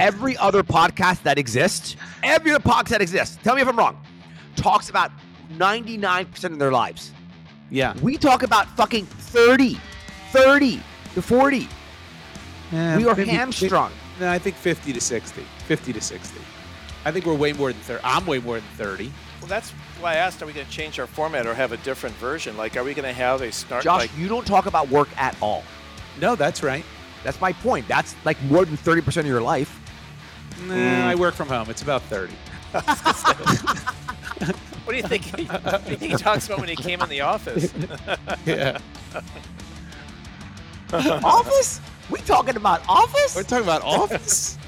every other podcast that exists, tell me if I'm wrong, talks about 99% of their lives. Yeah. We talk about fucking 30 to 40. We are hamstrung. No, I think 50 to 60. 50 to 60. I think we're way more than 30. I'm way more than 30. Well, that's why I asked, are we going to change our format or have a different version? Like, are we going to have a start? Josh, you don't talk about work at all. No, that's right. That's my point. That's like more than 30% of your life. Nah, I work from home. It's about 30. What do you think? What do you think he talks about when he came in the office? Yeah. Office? We talking about office? We're talking about office.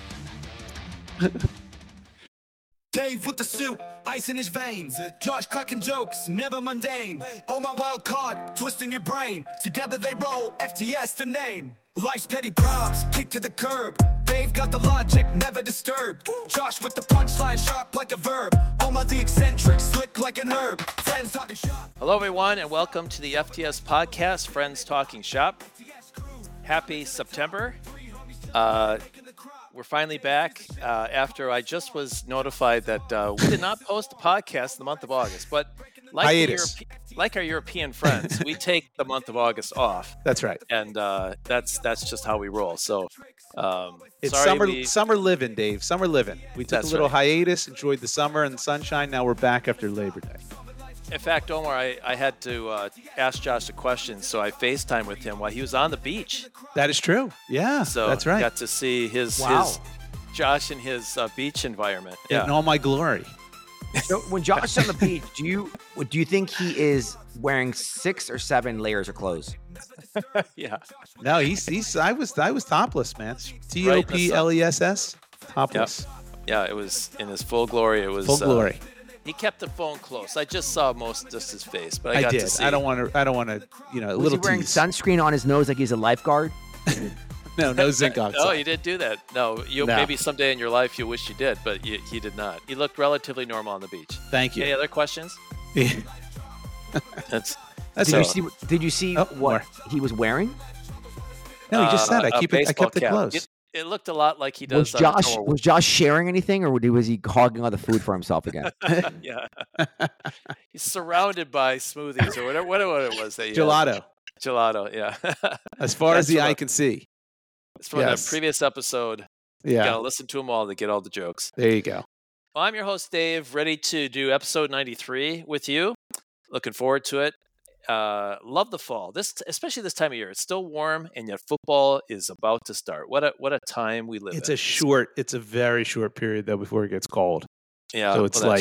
Dave with the suit, ice in his veins. Josh cracking jokes, never mundane. Oh my wild card, twisting your brain. Together they roll, FTS the name. Life's petty props, kick to the curb. Dave got the logic, never disturbed. Josh with the punchline, sharp like a verb. Omar the eccentric, slick like an herb. Friends talking shop. Hello, everyone, and welcome to the FTS podcast, Friends Talking Shop. Happy September. We're finally back after I just was notified that we did not post a podcast in the month of August. But like our European friends, we take the month of August off. That's right. And that's just how we roll. So it's summer living, Dave. Summer living. We took a little hiatus, enjoyed the summer and the sunshine. Now we're back after Labor Day. In fact, Omar, I had to ask Josh a question, so I FaceTime with him while he was on the beach. That is true. Yeah, so that's right. Got to see his Josh in his beach environment. Yeah, in all my glory. So when Josh is on the beach, do you think he is wearing 6 or 7 layers of clothes? Yeah. No, I was topless, man. TOPLESS, topless. Yep. Yeah, it was in his full glory. It was full glory. He kept the phone close. I just saw just his face, but I got did. to see. I don't want to. A was little. He wearing tease. sunscreen on his nose like he's a lifeguard? No zinc oxide. No, you didn't do that. No, maybe someday in your life you wish you did, but he did not. He looked relatively normal on the beach. Thank you. Any other questions? Yeah. Did you see what he was wearing? No, he just said I kept it cap. close. It looked a lot like he does. Was Josh sharing anything, or was he hogging all the food for himself again? Yeah. He's surrounded by smoothies or whatever. What it was that Gelato. Gelato, yeah. As far as the eye can see. It's from the previous episode. Yeah. You gotta listen to them all to get all the jokes. There you go. Well, I'm your host, Dave, ready to do episode 93 with you. Looking forward to it. Love the fall. Especially this time of year. It's still warm, and yet football is about to start. What a time we live in. It's a very short period though before it gets cold. Yeah. So it's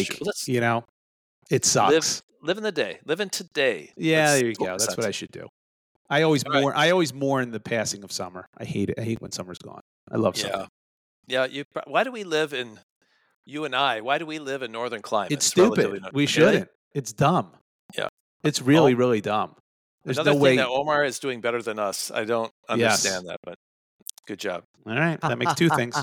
it sucks. Living the day. Living today. Yeah, there you go. That's what I should do. I always mourn the passing of summer. I hate it. I hate when summer's gone. I love summer. Yeah. Why do we live in why do we live in northern climates? It's stupid. We shouldn't. It's dumb. Yeah. It's really, really dumb. There's Another no way that Omar is doing better than us. I don't understand that, but good job. All right. That makes two things.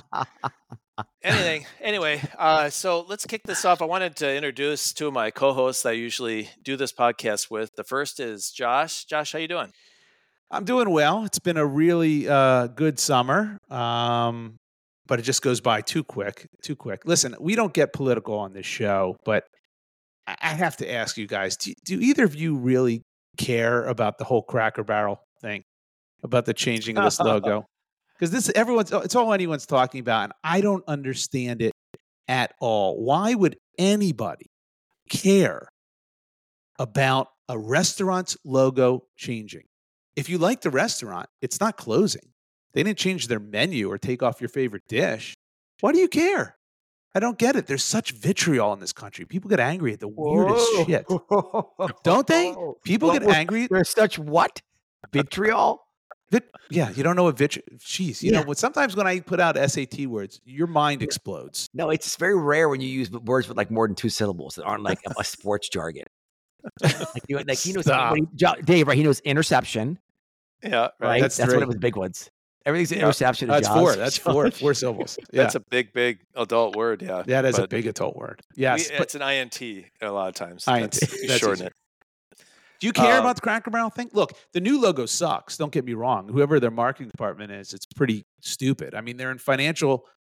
Anyway, so let's kick this off. I wanted to introduce two of my co-hosts that I usually do this podcast with. The first is Josh. Josh, how you doing? I'm doing well. It's been a really good summer, but it just goes by too quick. Listen, we don't get political on this show, but I have to ask you guys, do either of you really care about the whole Cracker Barrel thing, about the changing of this logo? Because it's all anyone's talking about, and I don't understand it at all. Why would anybody care about a restaurant's logo changing? If you like the restaurant, it's not closing. They didn't change their menu or take off your favorite dish. Why do you care? I don't get it. There's such vitriol in this country. People get angry at the weirdest shit. Don't they? People get angry. There's such what? Vitriol? Yeah, you don't know what vitriol. Jeez, you know, sometimes when I put out SAT words, your mind explodes. No, it's very rare when you use words with like more than 2 syllables that aren't like a sports jargon. Like he knows Dave, right? He knows interception. Yeah, right. That's one of his big ones. Everything's an interception. That's four. That's four syllables. Yeah. That's a big adult word. Yeah, that is a big adult word. Yes, it's an INT a lot of times. INT. That's shorten it. Do you care about the Cracker Barrel thing? Look, the new logo sucks. Don't get me wrong. Whoever their marketing department is, it's pretty stupid. I mean, they're in financial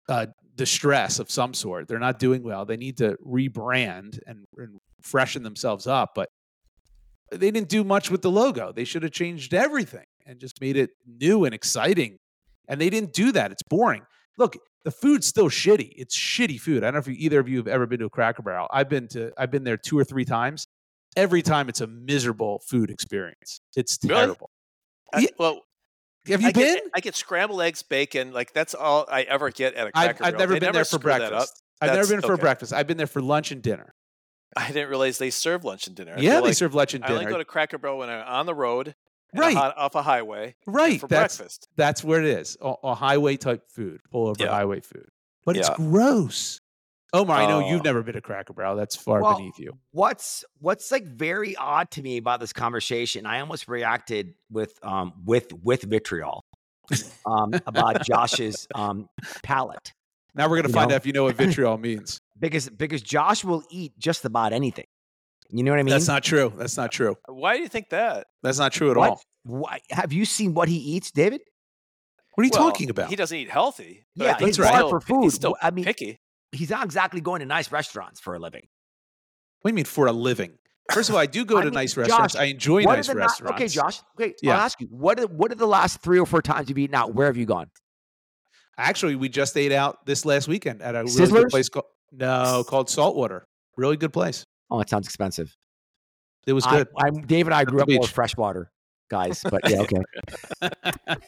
distress of some sort. They're not doing well. They need to rebrand and freshen themselves up. But they didn't do much with the logo. They should have changed everything and just made it new and exciting. And they didn't do that. It's boring. Look, the food's still shitty. It's shitty food. I don't know if either of you have ever been to a Cracker Barrel. I've been there 2 or 3 times. Every time it's a miserable food experience. It's terrible. Really? Well, have you been? I get scrambled eggs, bacon. Like that's all I ever get at a Cracker Barrel. I've never been there for breakfast. I've never been for breakfast. I've been there for lunch and dinner. I didn't realize they serve lunch and dinner. Yeah, they serve lunch and dinner. I only go to Cracker Barrel when I'm on the road, right, off a highway, right, for breakfast. That's where it is. A highway type food, pull over highway food. But it's gross. Omar, I know you've never been to Cracker Barrel. That's far beneath you. What's like very odd to me about this conversation? I almost reacted with vitriol about Josh's palate. Now we're gonna find out if you know what vitriol means. Because Josh will eat just about anything. You know what I mean? That's not true. That's not true. Why do you think that? That's not true at all. Why? Have you seen what he eats, David? What are you talking about? He doesn't eat healthy. Yeah, he's hard for food. He's still picky. He's not exactly going to nice restaurants for a living. What do you mean for a living? First of all, I do go to nice restaurants. Josh, I enjoy nice restaurants. Okay, Josh. Okay, I'll ask you. What are the last 3 or 4 times you've eaten out? Where have you gone? Actually, we just ate out this last weekend at a really Sizzlers? good place called Saltwater. Really good place. Oh, it sounds expensive. It was good. Dave and I grew up more freshwater guys, but yeah, okay.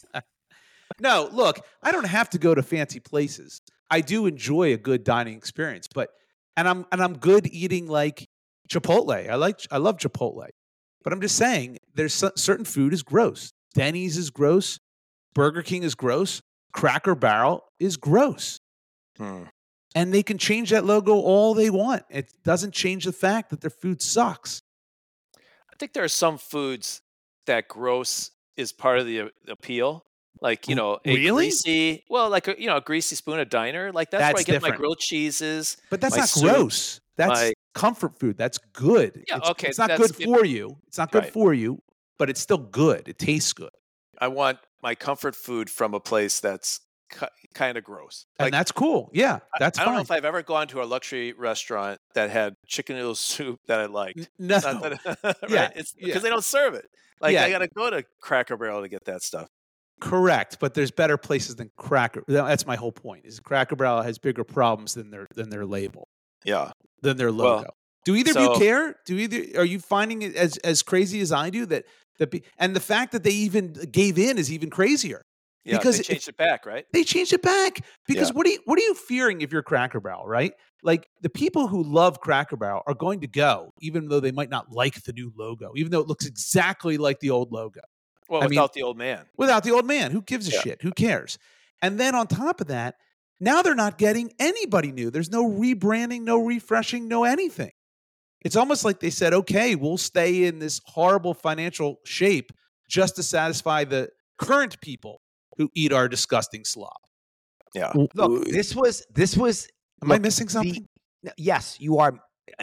No, look, I don't have to go to fancy places. I do enjoy a good dining experience, and I'm good eating like Chipotle. I love Chipotle, but I'm just saying there's certain food is gross. Denny's is gross. Burger King is gross. Cracker Barrel is gross. And they can change that logo all they want. It doesn't change the fact that their food sucks. I think there are some foods that gross is part of the appeal. Like, a greasy, a greasy spoon, a diner. Like that's where I get my grilled cheeses. But that's not gross. That's comfort food. That's good. Yeah, it's not good for you. It's not good for you, but it's still good. It tastes good. I want my comfort food from a place that's kind of gross. And that's cool. Yeah, that's fine. I don't know if I've ever gone to a luxury restaurant that had chicken noodle soup that I liked. No. Right? Yeah. It's because they don't serve it. Like I got to go to Cracker Barrel to get that stuff. Correct, but there's better places than Cracker. That's my whole point. Is Cracker Barrel has bigger problems than their label. Yeah, than their logo. Well, do either of you care? Are you finding it as crazy as I do and the fact that they even gave in is even crazier. Yeah, because they changed it back, right? They changed it back because what are you fearing if you're Cracker Barrel, right? Like the people who love Cracker Barrel are going to go, even though they might not like the new logo, even though it looks exactly like the old logo. Well, without the old man. Without the old man. Who gives a shit? Who cares? And then on top of that, now they're not getting anybody new. There's no rebranding, no refreshing, no anything. It's almost like they said, okay, we'll stay in this horrible financial shape just to satisfy the current people who eat our disgusting slop. Yeah. Look, this was. Am I missing something? Yes, you are.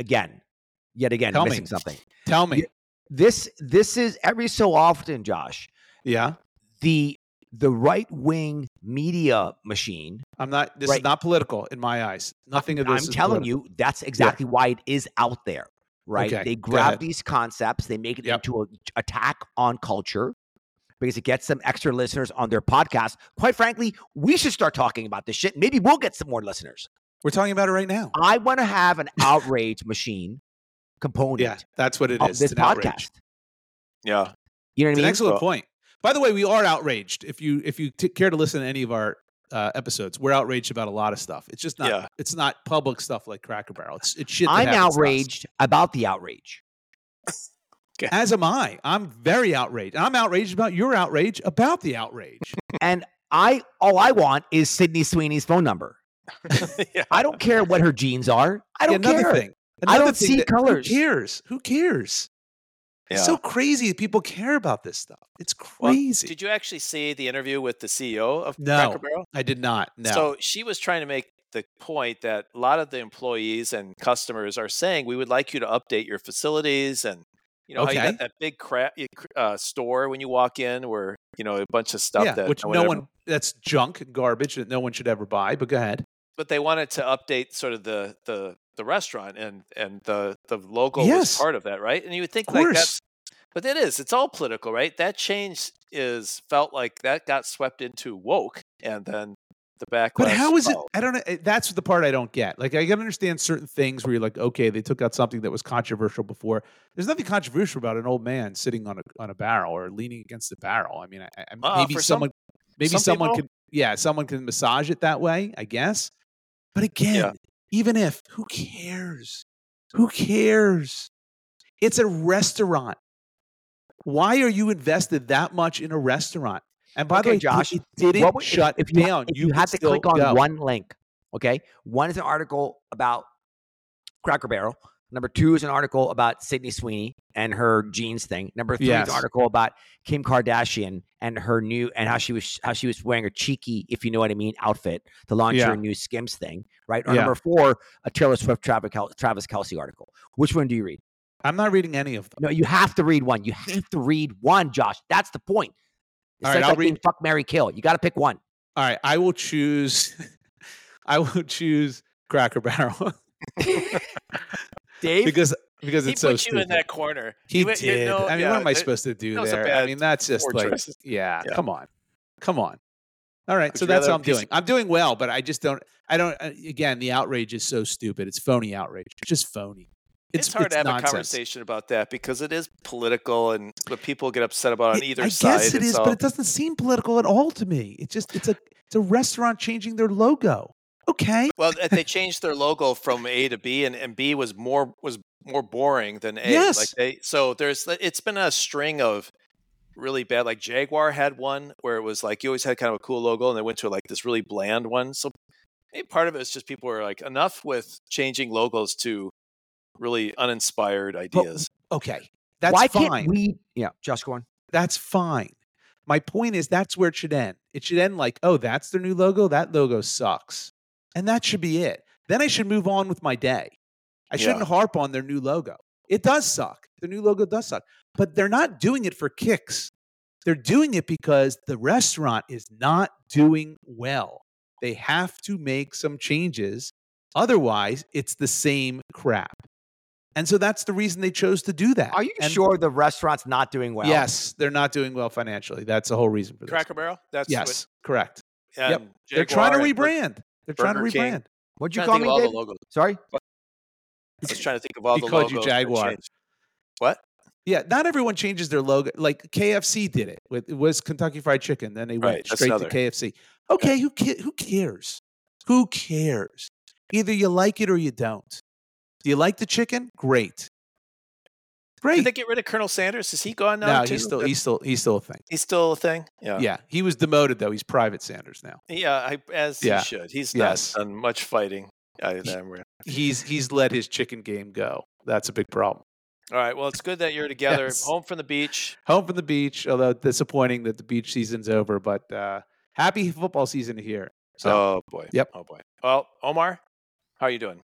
Yet again, missing something. Tell me. This is every so often, Josh. Yeah. The right wing media machine. This is not political in my eyes. Nothing of this. I'm telling you, that's exactly why it is out there. Right? Okay, they grab these concepts, they make it into an attack on culture because it gets some extra listeners on their podcast. Quite frankly, we should start talking about this shit. Maybe we'll get some more listeners. We're talking about it right now. I want to have an outrage machine component. Yeah, that's what it is. This podcast. Outrage. Yeah. You know what I mean? It's an excellent point. By the way, we are outraged. If you care to listen to any of our episodes, we're outraged about a lot of stuff. It's just not. It's not public stuff like Cracker Barrel. It's shit. I'm outraged about the outrage. Okay. As am I. I'm very outraged. I'm outraged about your outrage about the outrage. And all I want is Sydney Sweeney's phone number. I don't care what her genes are. I don't care. I don't see colors. Who cares? Yeah. It's so crazy that people care about this stuff. It's crazy. Well, did you actually see the interview with the CEO of Cracker Barrel? I did not. No. So she was trying to make the point that a lot of the employees and customers are saying, we would like you to update your facilities and, You know how you Okay. got that big store when you walk in, where a bunch of stuff that which that's junk and garbage that no one should ever buy. But go ahead. But they wanted to update sort of the restaurant, and the logo was Yes. part of that, right? And you would think Of like course. but it's all political, right? That change felt like that got swept into woke, and then the backlash. But how is it? followed. I don't know. That's the part I don't get. Like, I can understand certain things where you're like, okay, they took out something that was controversial before. There's nothing controversial about an old man sitting on a barrel or leaning against a barrel. I mean, maybe for someone people? someone can massage it that way, I guess. But again, even if, who cares? Who cares? It's a restaurant. Why are you invested that much in a restaurant? And by the way, Josh, it didn't shut down. If you had to click on one link, okay? One is an article about Cracker Barrel. Number 2 is an article about Sydney Sweeney and her jeans thing. Number 3 is an article about Kim Kardashian and her new, and how she was wearing a cheeky, if you know what I mean, outfit to launch her new Skims thing, right? Or number 4, a Taylor Swift Travis Kelce article. Which one do you read? I'm not reading any of them. No, you have to read one. You have to read one, Josh. That's the point. It's all right, I'll read fuck, marry, kill. You got to pick one. All right, I will choose. I will choose Cracker Barrel. Dave, because it's so put you stupid. in that corner. He did. I mean, what am I supposed to do there? I mean, that's just choices. Come on. All right, so that's how I'm doing. I'm doing well, but I just don't. Again, the outrage is so stupid. It's phony outrage. It's just phony. It's hard to have nonsense. a conversation about that because it is political, and what people get upset about on either side. I guess it is, but it doesn't seem political at all to me. It's a restaurant changing their logo. Okay. Well, they changed their logo from A to B, and B was more boring than A. Yes. It's been a string of really bad. Like Jaguar had one where it was like you always had kind of a cool logo, and they went to like this really bland one. So maybe part of it is just people were like, enough with changing logos to really uninspired ideas. Well, okay, that's fine. Can't we? Yeah, just go on. That's fine. My point is that's where it should end. It should end like, oh, that's their new logo. That logo sucks, and that should be it. Then I should move on with my day. I shouldn't harp on their new logo. It does suck. The new logo does suck, but they're not doing it for kicks. They're doing it because the restaurant is not doing well. They have to make some changes. Otherwise, it's the same crap. And so that's the reason they chose to do that. Are you sure the restaurant's not doing well? Yes, they're not doing well financially. That's the whole reason for this. Cracker Barrel? Yes, correct. Yep. Jaguar, they're trying to rebrand. What'd you call me, Dave? Sorry? I was trying to think of all the He logos. called you Jaguar. What? Yeah, not everyone changes their logo. Like KFC did it. It was Kentucky Fried Chicken. Then they went straight to KFC. Okay, who cares? Who cares? Either you like it or you don't. Do you like the chicken? Great. Did they get rid of Colonel Sanders? Is he gone now? No, he's still a thing. He's still a thing? Yeah. Yeah. He was demoted though. He's Private Sanders now. Yeah, he should. He's not done much fighting. He's let his chicken game go. That's a big problem. All right. Well, it's good that you're together. Yes. Home from the beach. Home from the beach, although disappointing that the beach season's over, but happy football season here. So, oh boy. Yep. Oh boy. Well, Omar, how are you doing?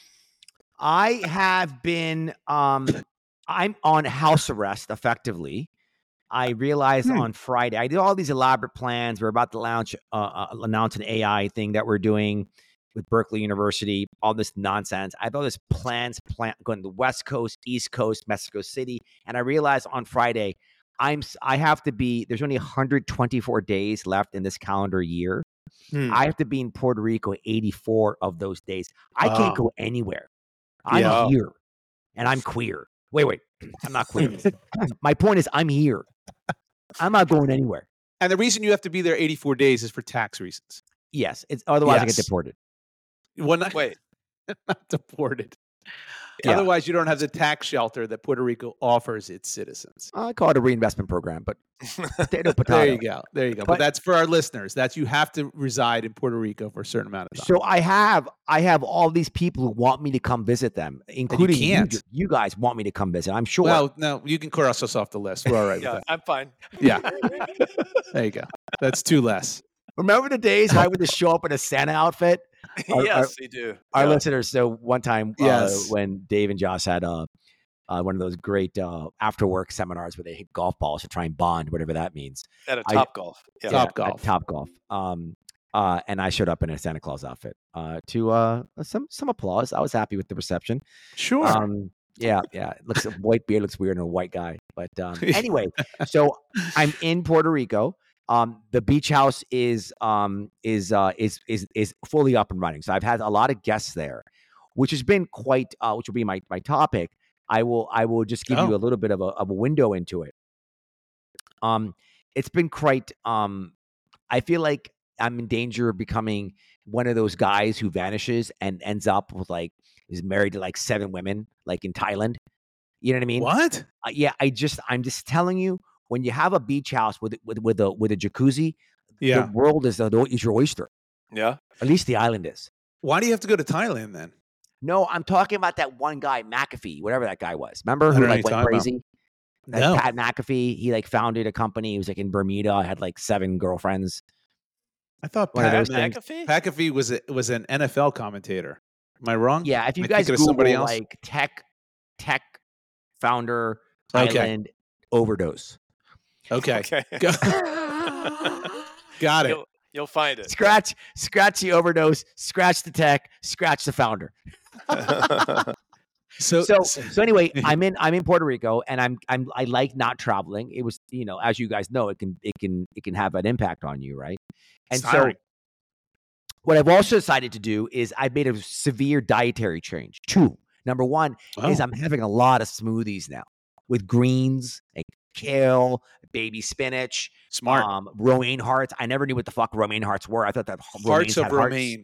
I have been I'm on house arrest effectively. I realized on Friday, I did all these elaborate plans. We're about to announce an AI thing that we're doing with Berkeley University, all this nonsense. I have all this plans going to the West Coast, East Coast, Mexico City. And I realized on Friday, I have to be, there's only 124 days left in this calendar year. I have to be in Puerto Rico 84 of those days. I can't go anywhere. I'm here and I'm queer. Wait, I'm not queer. My point is I'm here. I'm not going anywhere. And the reason you have to be there 84 days is for tax reasons. Yes. Otherwise I get deported. Wait. Not deported. Yeah. Otherwise, you don't have the tax shelter that Puerto Rico offers its citizens. I call it a reinvestment program, but potato. There you go. But that's for our listeners. That's you have to reside in Puerto Rico for a certain amount of time. So I have all these people who want me to come visit them, including you guys want me to come visit. I'm sure. Well, no, you can cross us off the list. We're all right with that. I'm fine. Yeah. There you go. That's two less. Remember the days I would just show up in a Santa outfit? Yes, we do. Our listeners. So one time when Dave and Josh had one of those great after work seminars where they hit golf balls to try and bond, whatever that means. At a Top Golf. Yeah. Top Golf. At Top Golf. And I showed up in a Santa Claus outfit to some applause. I was happy with the reception. Sure. Yeah. A white beard looks weird in a white guy. But anyway, so I'm in Puerto Rico. The beach house is fully up and running. So I've had a lot of guests there, which has been quite which will be my topic. I will just give you a little bit of a window into it. It's been quite I feel like I'm in danger of becoming one of those guys who vanishes and ends up with is married to 7 women, in Thailand. You know what I mean? What? Yeah, I'm just telling you, when you have a beach house with a jacuzzi, the world is your oyster. Yeah. At least the island is. Why do you have to go to Thailand then? No, I'm talking about that one guy, McAfee, whatever that guy was. Remember who went crazy? No. Pat McAfee. He founded a company. He was in Bermuda. Had 7 girlfriends. I thought Pat McAfee was an NFL commentator. Am I wrong? Yeah, if you guys Google somebody else? Tech founder island overdose. Okay. Got it. You'll find it. Scratch the overdose. Scratch the tech. Scratch the founder. So anyway, I'm in Puerto Rico, and I like not traveling. It was, as you guys know, it can have an impact on you, right? And so what I've also decided to do is I made a severe dietary change. 2. Number 1 is I'm having a lot of smoothies now with greens, kale, baby spinach, smart, romaine hearts. I never knew what the fuck romaine hearts were. I thought that hearts of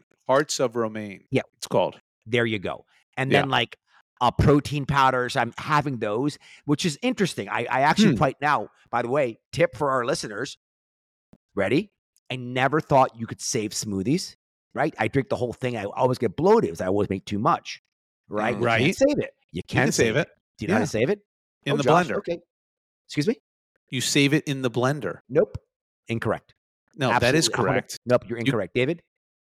romaine. Yeah, it's called. There you go. And then protein powders. I'm having those, which is interesting. I actually right now, by the way, tip for our listeners. Ready? I never thought you could save smoothies. Right? I drink the whole thing. I always get bloated. I always make too much. Right? Right. You can't save it. You can save it. Do you know how to save it? In the blender. Okay. Excuse me? You save it in the blender. Nope. Incorrect. No, that is correct. Nope, you're incorrect. David?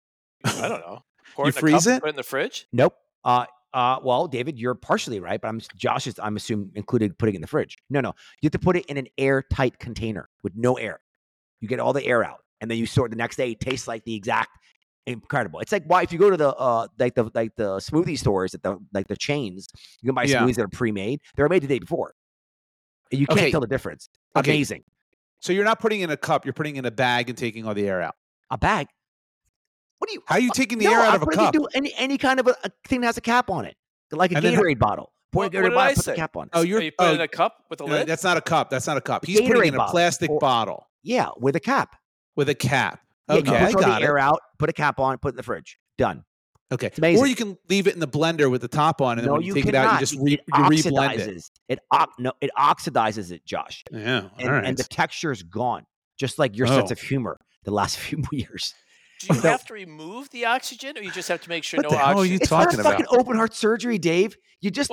I don't know. You freeze it? Put it in the fridge? Nope. Well, David, you're partially right, but I'm assuming included putting it in the fridge. No. You have to put it in an airtight container with no air. You get all the air out, and then you store it the next day. It tastes like the exact incredible. It's like why if you go to the the smoothie stores at the chains, you can buy smoothies that are pre-made. They're made the day before. You can't tell the difference. Amazing. So you're not putting in a cup. You're putting in a bag and taking all the air out. A bag? What do you? How are you taking the air out of a cup? Any kind of a thing that has a cap on it, like a Gatorade bottle. Pour a Gatorade bottle, put the cap on. Oh, you put it in a cup with a lid? That's not a cup. He's Gatorade putting in a plastic bottle. Yeah, with a cap. With a cap. Yeah, okay, I got the air out. Put a cap on. Put it in the fridge. Done. Okay. It's amazing. Or you can leave it in the blender with the top on, and then when you take it out, you just reblend it. It oxidizes it, Josh. Yeah. And the texture is gone, just like your sense of humor the last few years. Do you have to remove the oxygen, or you just have to make sure what no the hell oxygen? Are you talking about? It's not fucking open heart surgery, Dave. You get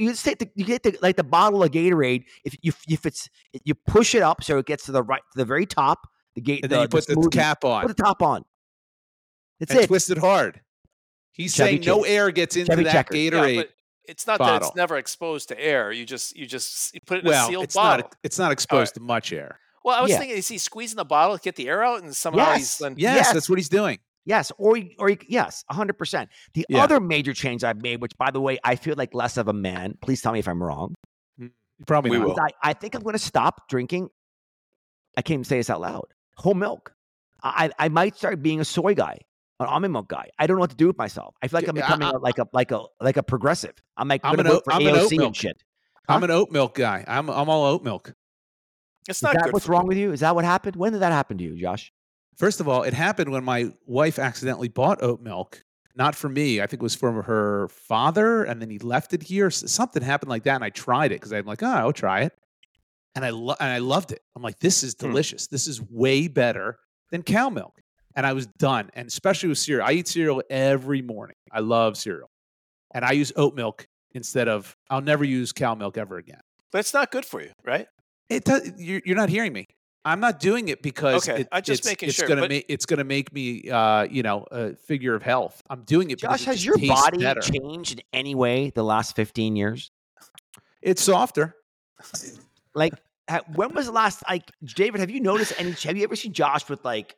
the bottle of Gatorade. If you push it up so it gets to the very top. And then you put the cap on. Put the top on. That's it. it. Twist it hard. He's saying no air gets into that Gatorade. Yeah, but it's not bottle. That it's never exposed to air. You just put it in a sealed bottle. It's not exposed to much air. Well, I was thinking, is he squeezing the bottle to get the air out, and somehow he's then yes, that's what he's doing. Yes, or yes, 100%. The other major change I've made, which by the way, I feel like less of a man. Please tell me if I'm wrong. Probably not. I think I'm going to stop drinking. I can't even say this out loud. Whole milk. I might start being a soy guy, an almond milk guy. I don't know what to do with myself. I feel like I'm becoming like a progressive. I'm going to vote for AOC and shit. Huh? I'm an oat milk guy. I'm all oat milk. It's not good. What's what's wrong with you? Is that what happened? When did that happen to you, Josh? First of all, it happened when my wife accidentally bought oat milk. Not for me. I think it was for her father, and then he left it here. Something happened like that, and I tried it because I'm like, I'll try it. And I loved it. I'm like, this is delicious. This is way better than cow milk. And I was done. And especially with cereal. I eat cereal every morning. I love cereal. And I use oat milk instead of, I'll never use cow milk ever again. But it's not good for you, right? It does, you're not hearing me. I'm not doing it because it's going to make me, a figure of health. I'm doing it because Josh, has your body changed in any way the last 15 years? It's softer. Like, when was the last? Like, David, have you noticed any? Have you ever seen Josh with like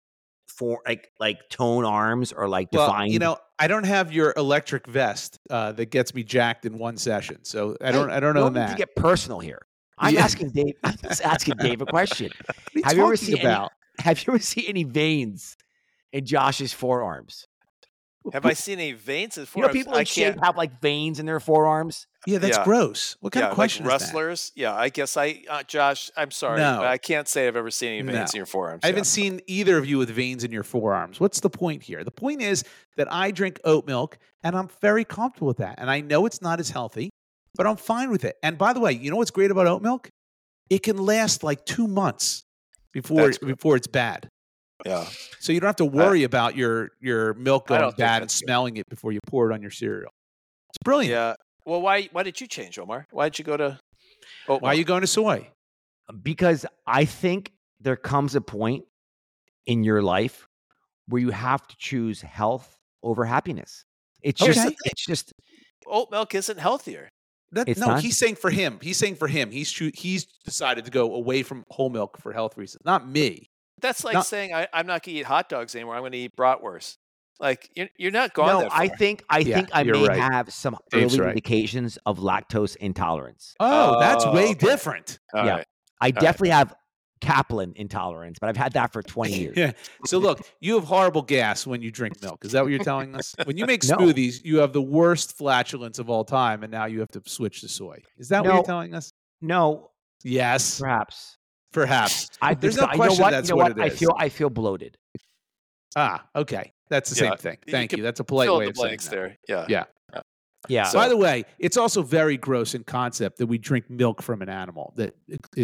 tone arms or like defined? Well, I don't have your electric vest that gets me jacked in one session, so I don't know need that. to get personal here. I'm asking Dave. I'm just asking Dave a question. Have you ever seen any veins in Josh's forearms? Have I seen any veins in You forearms? know, people in shape have like veins in their forearms. Yeah, that's gross. What kind of question like is that? wrestlers? Yeah, I guess Josh, I'm sorry, but I can't say I've ever seen any veins in your forearms. I haven't seen either of you with veins in your forearms. What's the point here? The point is that I drink oat milk, and I'm very comfortable with that. And I know it's not as healthy, but I'm fine with it. And by the way, you know what's great about oat milk? It can last like 2 months before it's bad. Yeah. So you don't have to worry about your milk going bad and smelling it before you pour it on your cereal. It's brilliant. Yeah. Well, why did you change, Omar? Why did you go to oat milk? Why are you going to soy? Because I think there comes a point in your life where you have to choose health over happiness. It's just oat milk isn't healthier. He's saying for him. He's decided to go away from whole milk for health reasons. Not me. That's like saying I'm not going to eat hot dogs anymore. I'm going to eat bratwurst. Like you're not going that far. I think I may have some early indications of lactose intolerance. Oh, that's way different. All right. I definitely have Kaplan intolerance, but I've had that for 20 years. Yeah. So look, you have horrible gas when you drink milk. Is that what you're telling us? When you make smoothies, you have the worst flatulence of all time, and now you have to switch to soy. Is that what you're telling us? No. Yes. Perhaps. There's no question that's what it is. I feel bloated. Ah, okay. That's the same thing. Thank you. That's a polite way of saying that. There. Yeah. So, by the way, it's also very gross in concept that we drink milk from an animal that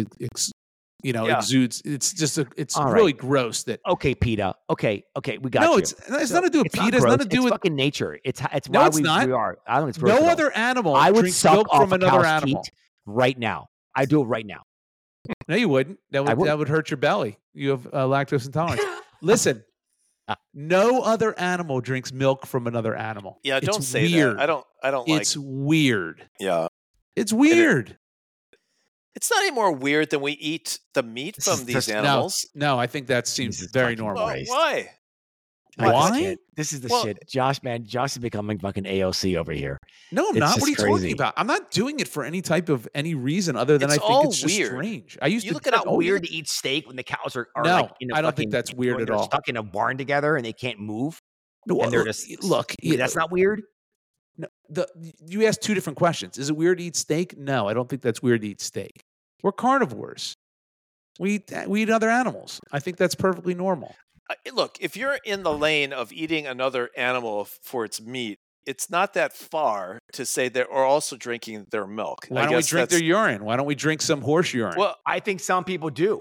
exudes. It's just really gross. That okay, PETA. Okay, we got you. No, it's nothing to do with PETA. It's nothing to do with fucking nature. It's no, why it's not. we are. I don't think it's gross. No other animal. I would drinks suck milk off from another animal right now. I do it right now. No, you wouldn't. That would hurt your belly. You have lactose intolerance. Listen. No other animal drinks milk from another animal. Yeah, don't say that. I don't like. It's weird. Yeah, it's weird. It's not any more weird than we eat the meat from these animals. No, I think that seems very normal. Why? Why? This is the shit. Josh is becoming fucking AOC over here. No, I'm not. What are you talking about? I'm not doing it for any reason other than I think it's just strange. You look at how weird to eat steak when the cows are no, I don't think that's weird at all. Stuck in a barn together and they can't move. No, and they're just that's not weird. No, you asked two different questions. Is it weird to eat steak? No, I don't think that's weird to eat steak. We're carnivores. We eat other animals. I think that's perfectly normal. Look, if you're in the lane of eating another animal for its meat, it's not that far to say that we're also drinking their milk. Why don't we drink their urine? Why don't we drink some horse urine? Well, I think some people do.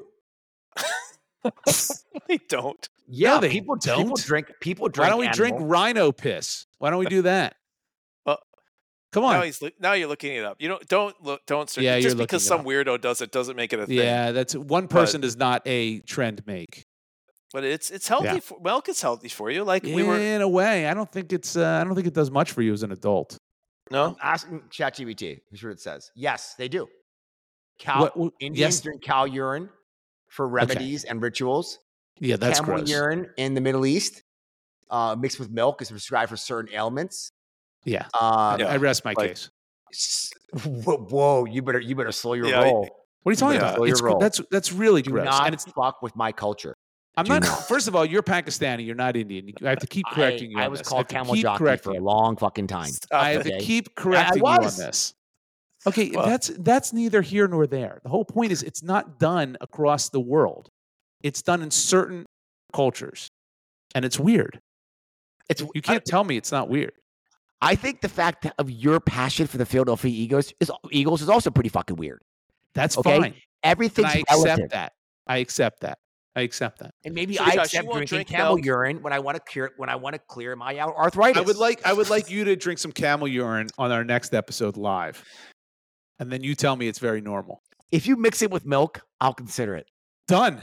They don't. Yeah, no, people don't. People drink. Why don't we drink rhino piss? Why don't we do that? Come on. Now you're looking it up. You don't search. Yeah, just because some weirdo does it doesn't make it a thing. Yeah, that's one person does not a trend make. But it's healthy. Yeah. Milk is healthy for you. Like in a way. I don't think it does much for you as an adult. No, ask ChatGPT. I'm sure it says yes, they do. Indians drink cow urine for remedies and rituals. Yeah, that's Camel gross. urine in the Middle East, mixed with milk, is prescribed for certain ailments. Yeah, I rest my case. Whoa, you better slow your roll. What are you talking about? That's really gross. Do not fuck with my culture. I'm not. First of all, you're Pakistani. You're not Indian. I have to keep correcting you. I was called camel jockey for a long fucking time. I have to keep correcting you on this. Okay, that's neither here nor there. The whole point is it's not done across the world. It's done in certain cultures, and it's weird. You can't tell me it's not weird. I think the fact of your passion for the Philadelphia Eagles is also pretty fucking weird. That's fine. Everything's relative. I accept that. And maybe I accept drinking camel urine when I want to clear my arthritis. I would like you to drink some camel urine on our next episode live. And then you tell me it's very normal. If you mix it with milk, I'll consider it. Done.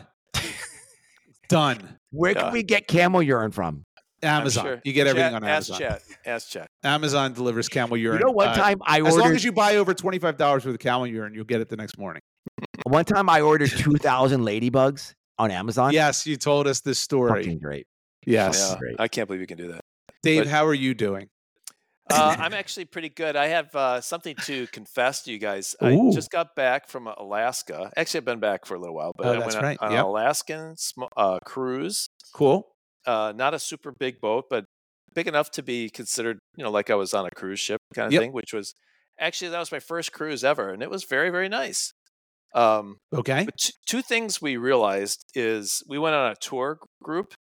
Done. Where can we get camel urine from? Amazon. Sure. You get everything on Amazon. Ask chat. Amazon delivers camel urine. You know, one time I as long ordered. as you buy over $25 worth of camel urine, you'll get it the next morning. One time I ordered 2,000 ladybugs on Amazon. Yes, you told us this story. Fucking great. Yes. Yeah, Great. I can't believe you can do that. Dave, But- how are you doing? I'm actually pretty good. I have something to confess to you guys. Ooh. I just got back from Alaska. Actually, I've been back for a little while, but Oh, I that's went right. on Yep. an Alaskan cruise. Cool. Not a super big boat, but big enough to be considered, like I was on a cruise ship kind of Yep. thing, which was actually, that was my first cruise ever. And it was very, very nice. Okay. But two things we realized is we went on a tour group,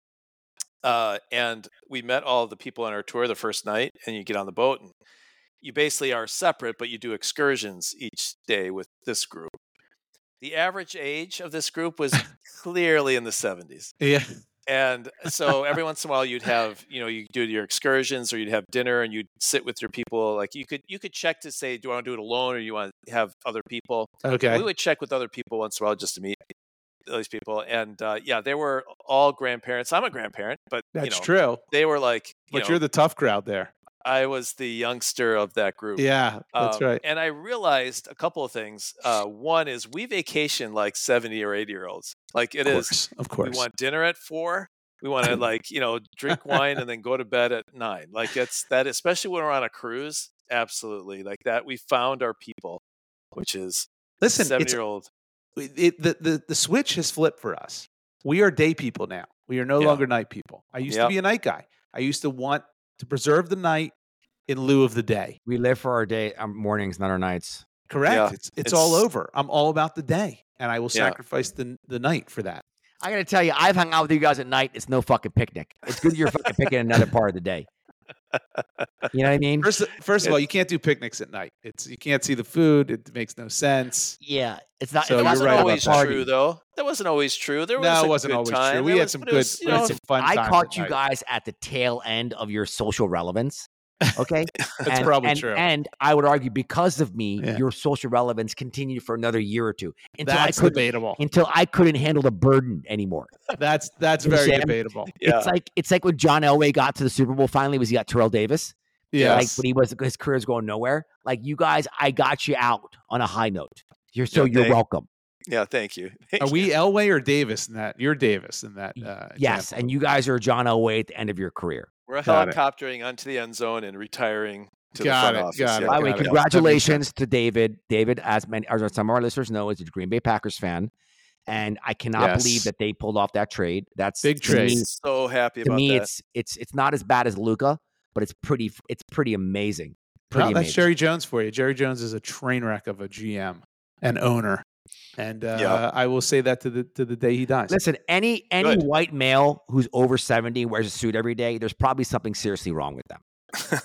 and we met all the people on our tour the first night, and you get on the boat and you basically are separate, but you do excursions each day with this group. The average age of this group was clearly in the 70s. Yeah. And so every once in a while you'd have, you do your excursions or you'd have dinner and you'd sit with your people. Like you could check to say, do I want to do it alone or you want to have other people? Okay. We would check with other people once in a while just to meet those people. And they were all grandparents. I'm a grandparent, but That's true. they were like, But you're the tough crowd there. I was the youngster of that group. Yeah, that's right. And I realized a couple of things. One is we vacation like 70 or 80-year-olds. Like it is. Of course. We want dinner at 4. We want to drink wine and then go to bed at 9. Like that, especially when we're on a cruise. Absolutely. Like that. We found our people, which is Listen, 70-year-old. the switch has flipped for us. We are day people now. We are no longer night people. I used to be a night guy. I used to want to preserve the night in lieu of the day. We live for our day, our mornings, not our nights. Correct. Yeah, it's all over. I'm all about the day, and I will Yeah. sacrifice the night for that. I got to tell you, I've hung out with you guys at night. It's no fucking picnic. It's good you're fucking picking another part of the day. You know what I mean? First of all, you can't do picnics at night. You can't see the food. It makes no sense. Yeah, it's not. So it's That not wasn't right about always that. true, though. That wasn't always true. There was No, a it wasn't good always time. true. We It had was- some but it good, was, we had some fun I times caught at you night. guys at the tail end of your social relevance. Okay, That's probably true. And I would argue because of me, Yeah. your social relevance continued for another year or two That's debatable. until I couldn't handle the burden anymore. That's You very understand? debatable. Yeah. It's like when John Elway got to the Super Bowl finally was he got Terrell Davis. Yes. Like when his career's going nowhere. Like you guys, I got you out on a high note. You're welcome. Yeah, thank you. Are we Elway or Davis in that? You're Davis in that. Yes, example. and you guys are John Elway at the end of your career. We're Got it. helicoptering onto the end zone and retiring to Got the front it, office. got it. By the way, Got it. congratulations to David. David, as some of our listeners know, is a Green Bay Packers fan, and I cannot Yes. believe that they pulled off that trade. That's Big to me- trade. So happy To about me, that. it's not as bad as Luca, but it's pretty amazing. Well, Pretty that's amazing. Jerry Jones for you. Jerry Jones is a train wreck of a GM and owner, and Yeah. I will say that to the day he dies. Listen, any Good. white male who's over 70 wears a suit every day, there's probably something seriously wrong with them.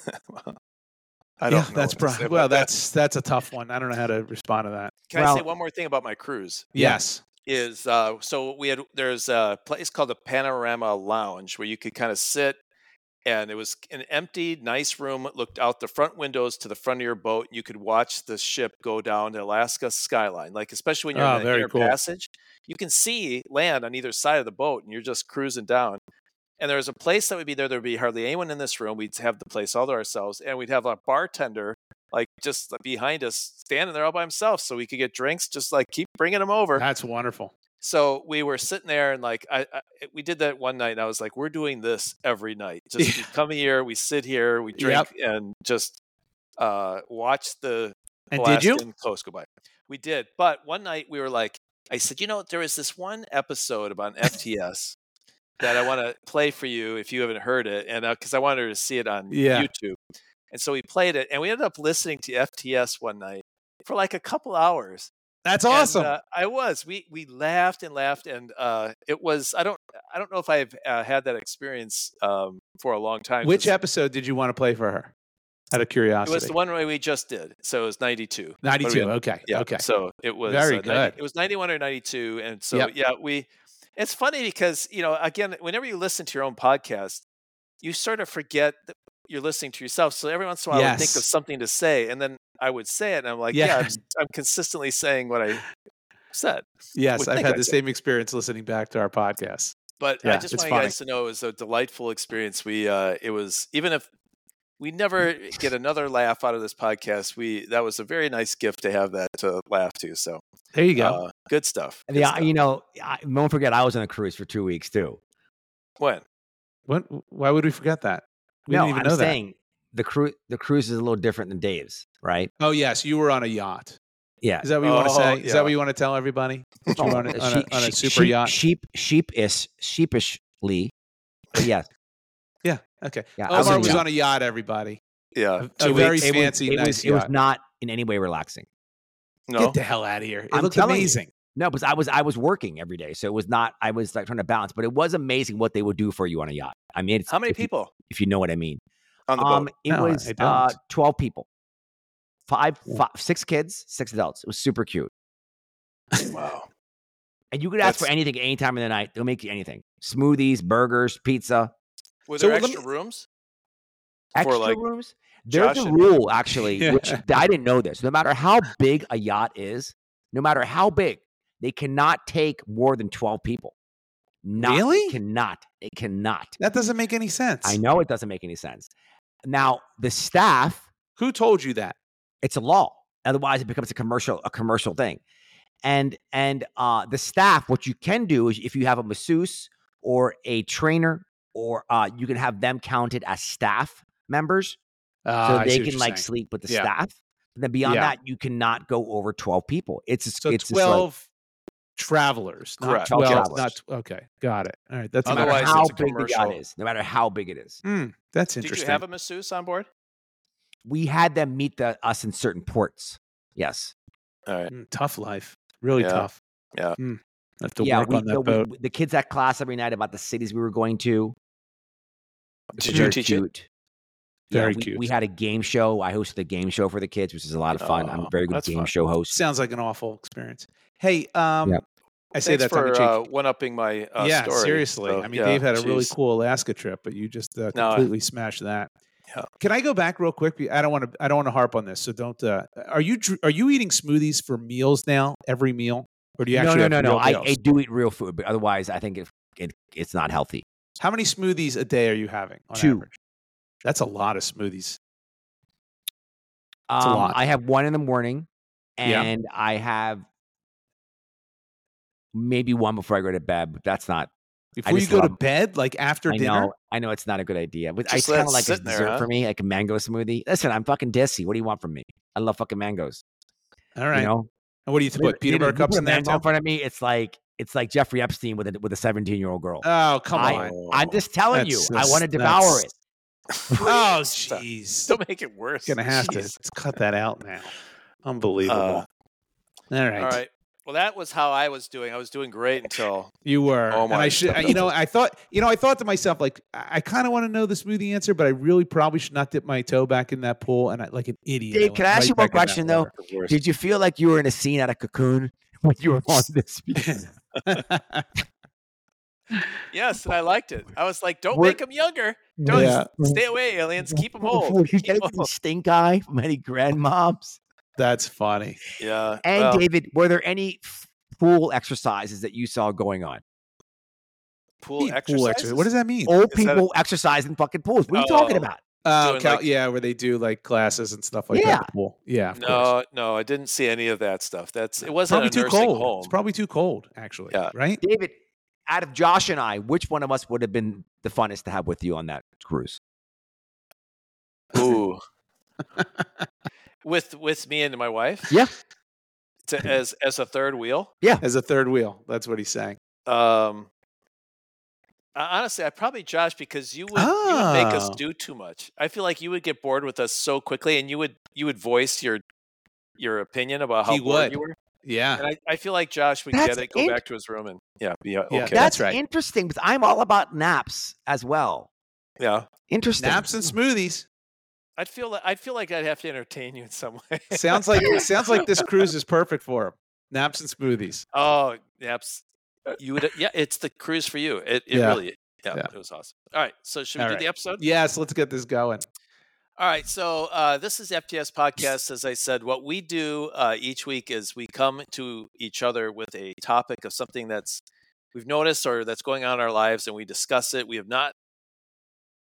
I Yeah, don't know. that's what to say well, about that. that's a tough one. I don't know how to respond to that. Can I well- say one more thing about my cruise? Yes. Is so there's a place called the Panorama Lounge where you could kind of sit, and it was an empty, nice room. It looked out the front windows to the front of your boat. You could watch the ship go down the Alaska skyline, like especially when you're Oh, in the very air cool. passage, you can see land on either side of the boat, and you're just cruising down. And there's a place that would be there. There'd be hardly anyone in this room. We'd have the place all to ourselves, and we'd have a bartender like just behind us, standing there all by himself, so we could get drinks. Just like keep bringing them over. That's wonderful. So we were sitting there, and like we did that one night, and I was like, "We're doing this every night. Just we come here, we sit here, we drink, and just watch the And did you? Alaskan coast go by." We did, but one night we were like, I said, there was this one episode about FTS that I want to play for you if you haven't heard it, and because I wanted her to see it on Yeah. YouTube, and so we played it, and we ended up listening to FTS one night for like a couple hours. That's And, awesome. we laughed and laughed, and it was I don't know if I've had that experience for a long time. Which 'cause episode did you want to play for her? Out of it curiosity. was the one we just did, so it was 92. 92. What do Okay. Yeah, Okay. so it was Very good. It was 91 or 92, and so Yep. It's funny because again, whenever you listen to your own podcast, you sort of forget that you're listening to yourself. So every once in a while, I would think of Yes. something to say, and then I would say it, and I'm like, Yeah. I'm consistently saying what I said. Yes, would I've think had I'd the say. same experience listening back to our podcast. But Yeah, I just it's want you guys to know it was a delightful experience. It was, even if we never get another laugh out of this podcast. That was a very nice gift to have that to laugh to. So There you go. good stuff. Good Yeah, stuff. Don't forget, I was on a cruise for 2 weeks too. When? What? Why would we forget that? We No, didn't even I'm know saying the cruise is a little different than Dave's, right? that. Oh yes, you were on a yacht. Yeah. Is that what you want to say? Is yeah. that what you want to tell everybody? That you were on a super yacht. Sheepishly, but yes. Yeah. Okay. Yeah, I Omar was was on a on a yacht. Everybody. Yeah. A very It fancy, nice it was yacht. not in any way relaxing. No. Get the hell out of here! It I'm looked telling you. amazing. No, because I was working every day, so it was not. I was like trying to balance, but it was amazing what they would do for you on a yacht. I mean, How many people if you know what I mean. on the boat? It No, was I don't. 12 people, 6 kids, 6 adults. It was super cute, Wow. and you could ask for anything at any time of the night. They'll make you anything: smoothies, burgers, pizza. Were So there let extra rooms? Extra like, rooms. There's Josh a and- rule actually, which I didn't know this. No matter how big a yacht is, no matter how big, they cannot take more than 12 people. Really? It cannot. It cannot. That doesn't make any sense. I know it doesn't make any sense. Now, the staff, Who told you that? it's a law. Otherwise, it becomes a commercial thing. And the staff, what you can do is if you have a masseuse or a trainer, or you can have them counted as staff members, so I see they what can you're like saying. sleep with the Yeah. staff. And then beyond Yeah. that, you cannot go over 12 people. It's So it's 12 travelers, not Correct. 12. 12 Not okay. Got it. All right. That's no matter Otherwise, how it's a big the yacht commercial. is. No matter how big it is, That's Did interesting. you have a masseuse on board? we had them meet us in certain ports. Yes. All right. Tough life. Really Yeah. tough. Yeah. Have to work on that boat. the kids had class every night about the cities we were going to. It's Did you very teach it? cute. Very we, cute. We had a game show. I hosted a game show for the kids, which is a lot of fun. I'm a Oh, very good that's game fun. show host. Sounds like an awful experience. Hey, Yep. I say Thanks that tongue in for cheek. one-upping my Yeah, story. seriously. So, I mean, yeah, Dave had a really geez. cool Alaska trip, but you just No, completely smashed that. Yeah. Can I go back real quick? I don't want to harp on this, so don't. Are you eating smoothies for meals now? Every meal, or do you actually? No. have real I meals? do eat real food, but otherwise, I think it's not healthy. How many smoothies a day are you having on 2. average? That's a lot of smoothies. a lot. I have 1 in the morning, Yeah. and I have maybe 1 before I go to bed. But that's not. Before you just go to love- bed, like after I dinner. know. I know it's not a good idea, but Just it's let kind it of like a sit there, dessert huh? for me, like a mango smoothie. Listen, I'm fucking dissy. What do you want from me? I love fucking mangoes. All right. You know, And what do you put? Peanut butter You cups put a in there? mango in front of me. It's like Jeffrey Epstein with a 17-year-old girl. Oh, come on. I'm just telling you, I want to That's- devour it. Oh, Stop. jeez. Don't make it worse. Gonna have to Jeez. cut that out now. Unbelievable. All right. All right. Well, that was how I was doing. I was doing great until You were. Oh And my I should. I thought to myself, like, I kind of want to know the smoothie answer, but I really probably should not dip my toe back in that pool. And like an idiot. Dave, I can I went ask you right one back in that question though? water. Did you feel like you were in a scene out of Cocoon when you were on this? yes, and I liked it. I was like, don't We're- make them younger. Don't Yeah. stay away, aliens. Keep them old. Were you Keep getting 'em the old. stink eye from any grandmoms? That's funny. Yeah. And well, David, were there any pool exercises that you saw going on? pool Pool exercises. exercise. What does that mean? Old Is that people exercise in fucking pools. What are you talking Oh. about? doing, like- Yeah, where they do like classes and stuff like that. Yeah. at the pool. Yeah, of course. No, I didn't see any of that stuff. It wasn't Probably a too nursing cold. home. It's probably too cold, actually. Yeah. Right? David, out of Josh and I, which one of us would have been the funnest to have with you on that cruise? Ooh. with me and my wife. Yeah. As a third wheel. As a third wheel. That's what he's saying. Honestly, I probably Josh because you would make us Oh. do too much. I feel like you would get bored with us so quickly, and you would voice your opinion about how He bored would. you were. Yeah. And I feel like Josh would That's get it, go back to his room, and be okay. That's That's right. interesting because I'm all about naps as well. Yeah, Interesting. Naps and smoothies. I'd feel like I'd have to entertain you in some way. Sounds like this cruise is perfect for him. Naps and smoothies. Oh, naps. You would, yeah. It's the cruise for you. It Yeah. really, Yeah. it was awesome. All right, so should we All do right. the episode? Yes, let's get this going. All right, so this is FTS Podcast. As I said, what we do each week is we come to each other with a topic of something we've noticed or that's going on in our lives, and we discuss it. We have not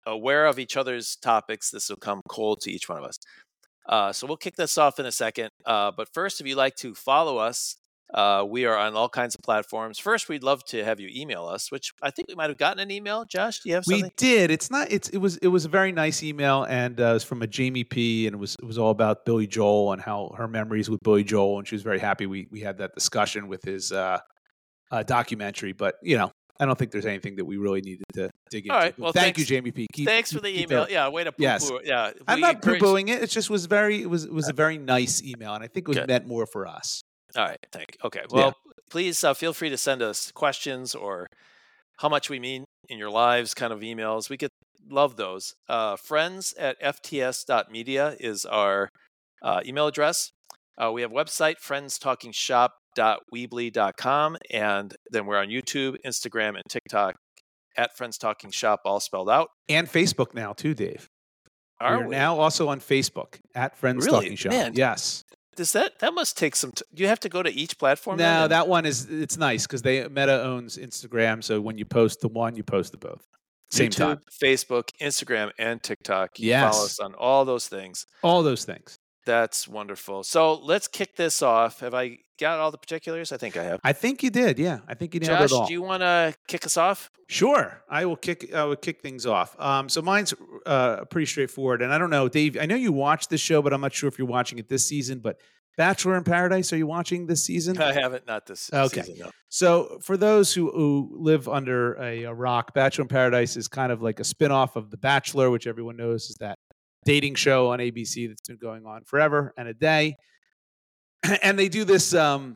aware of each other's topics. This will come cold to each one of us. So we'll kick this off in a second. But first, if you'd like to follow us, we are on all kinds of platforms. First, we'd love to have you email us, which I think we might have gotten an email. Josh, do you have something? We did. It was a very nice email, and it was from a Jamie P. And it was all about Billy Joel and how her memories with Billy Joel, and she was very happy we had that discussion with his documentary. But I don't think there's anything that we really needed to dig into. All right. Well, thank you, Jamie P. Thanks for the email. Yeah, way to poo-poo. Yes. Yeah, I'm not poo-pooing it. It just was it was a very nice email, and I think it was meant more for us. All right. Thank you. Okay. Well, please feel free to send us questions or how much we mean in your lives kind of emails. We love those. friends@fts.media is our email address. We have a website, friendstalkingshop.weebly.com, and then we're on YouTube, Instagram, and TikTok at Friends Talking Shop, all spelled out. And Facebook now too, Dave. Are we now also on Facebook at Friends Talking Shop. Man, yes. Does that must take some? Do you have to go to each platform? No, that one it's nice because Meta owns Instagram, so when you post the one, you post the both. Same YouTube, time. Facebook, Instagram, and TikTok. You Yes. follow us on all those things. All those things. That's wonderful. So let's kick this off. Have I got all the particulars? I think I have. I think you did. Yeah, I think you nailed it all. Josh, do you want to kick us off? Sure, I will kick things off. So mine's pretty straightforward, and I don't know, Dave. I know you watched this show, but I'm not sure if you're watching it this season. But Bachelor in Paradise, are you watching this season? I haven't, not this season. No. So for those who live under a rock, Bachelor in Paradise is kind of like a spinoff of The Bachelor, which everyone knows is that dating show on ABC that's been going on forever and a day. And they do this thing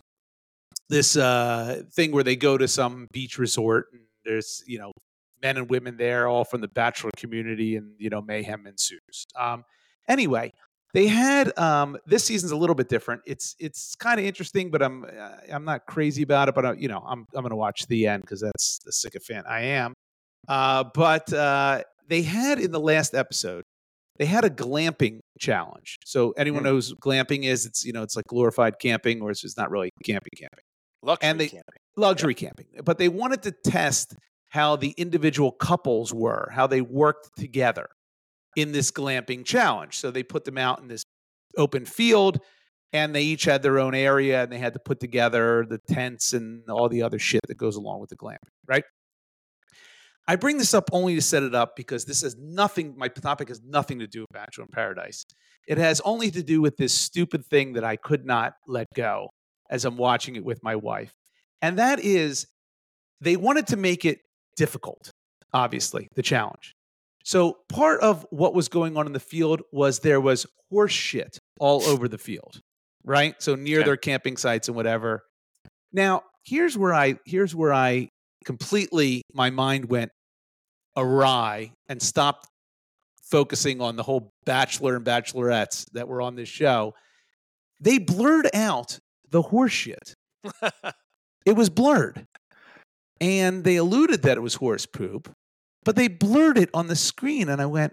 where they go to some beach resort, and there's men and women there, all from the Bachelor community, and mayhem ensues. Anyway, they had this season's a little bit different. It's kind of interesting, but I'm not crazy about it. But I'm going to watch the end because that's the sycophant I am. But they had in the last episode, they had a glamping challenge. So anyone knows what glamping is? It's it's like glorified camping, or it's just not really camping. Luxury camping. But they wanted to test how the individual couples were, how they worked together in this glamping challenge. So they put them out in this open field, and they each had their own area, and they had to put together the tents and all the other shit that goes along with the glamping, right? I bring this up only to set it up because this has nothing, my topic has nothing to do with Bachelor in Paradise. It has only to do with this stupid thing that I could not let go as I'm watching it with my wife. And that is, they wanted to make it difficult, obviously, the challenge. So part of what was going on in the field was there was horse shit all over the field, right? So near their camping sites and whatever. Now, here's where I completely, my mind went awry and stopped focusing on the whole Bachelor and Bachelorettes that were on this show. They blurred out the horse shit. It was blurred. And they alluded that it was horse poop, but they blurred it on the screen. And I went,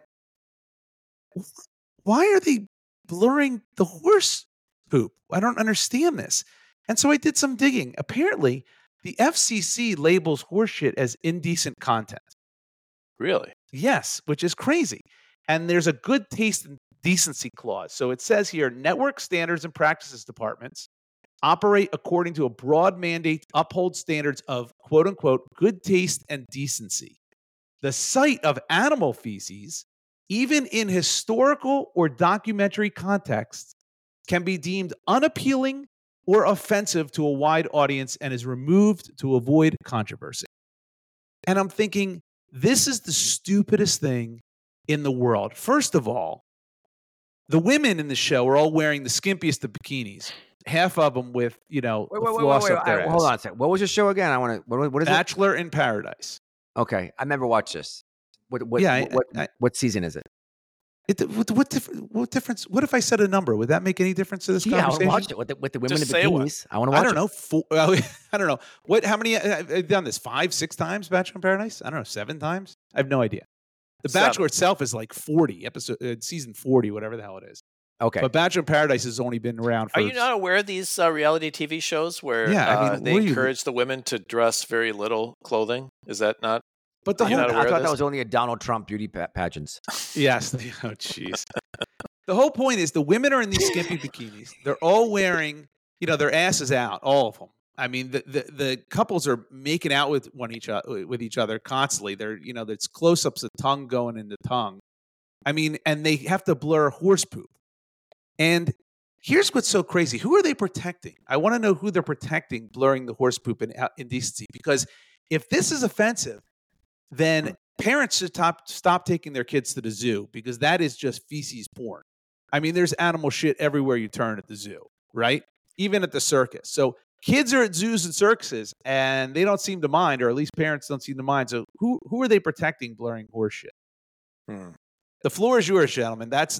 why are they blurring the horse poop? I don't understand this. And so I did some digging. Apparently, the FCC labels horse shit as indecent content. Really? Yes, which is crazy. And there's a good taste and decency clause. So it says here, network standards and practices departments operate according to a broad mandate to uphold standards of quote unquote good taste and decency. The sight of animal feces, even in historical or documentary contexts, can be deemed unappealing or offensive to a wide audience and is removed to avoid controversy. And I'm thinking, this is the stupidest thing in the world. First of all, the women in the show are all wearing the skimpiest of bikinis. Half of them with, floss up their ass. Hold on a second. What was your show again? I want to. What is Bachelor in Paradise. Okay, I never watched this. What season is it? What difference? What if I said a number? Would that make any difference to this conversation? I want to watch it with the women Just in bikinis. I want to watch it. I don't know. How many I've done this? 5, 6 times Bachelor in Paradise? I don't know, 7 times? I have no idea. The Bachelor itself is like 40 season 40, whatever the hell it is. Okay. But Bachelor in Paradise has only been around for... Are you not aware of these reality TV shows where they encourage the women to dress very little clothing? Is that not But the You're whole not I aware of thought this? that was only a Donald Trump beauty pageants. yes, oh jeez. The whole point is the women are in these skimpy bikinis. They're all wearing, their asses out, all of them. I mean, the couples are making out with each other constantly. They're, there's close-ups of tongue going into tongue. I mean, and they have to blur horse poop. And here's what's so crazy. Who are they protecting? I want to know who they're protecting blurring the horse poop in indecency. Because if this is offensive, then parents should stop taking their kids to the zoo, because that is just feces porn. I mean, there's animal shit everywhere you turn at the zoo, right? Even at the circus. So kids are at zoos and circuses, and they don't seem to mind, or at least parents don't seem to mind. So who are they protecting blurring horse shit? The floor is yours, gentlemen. That's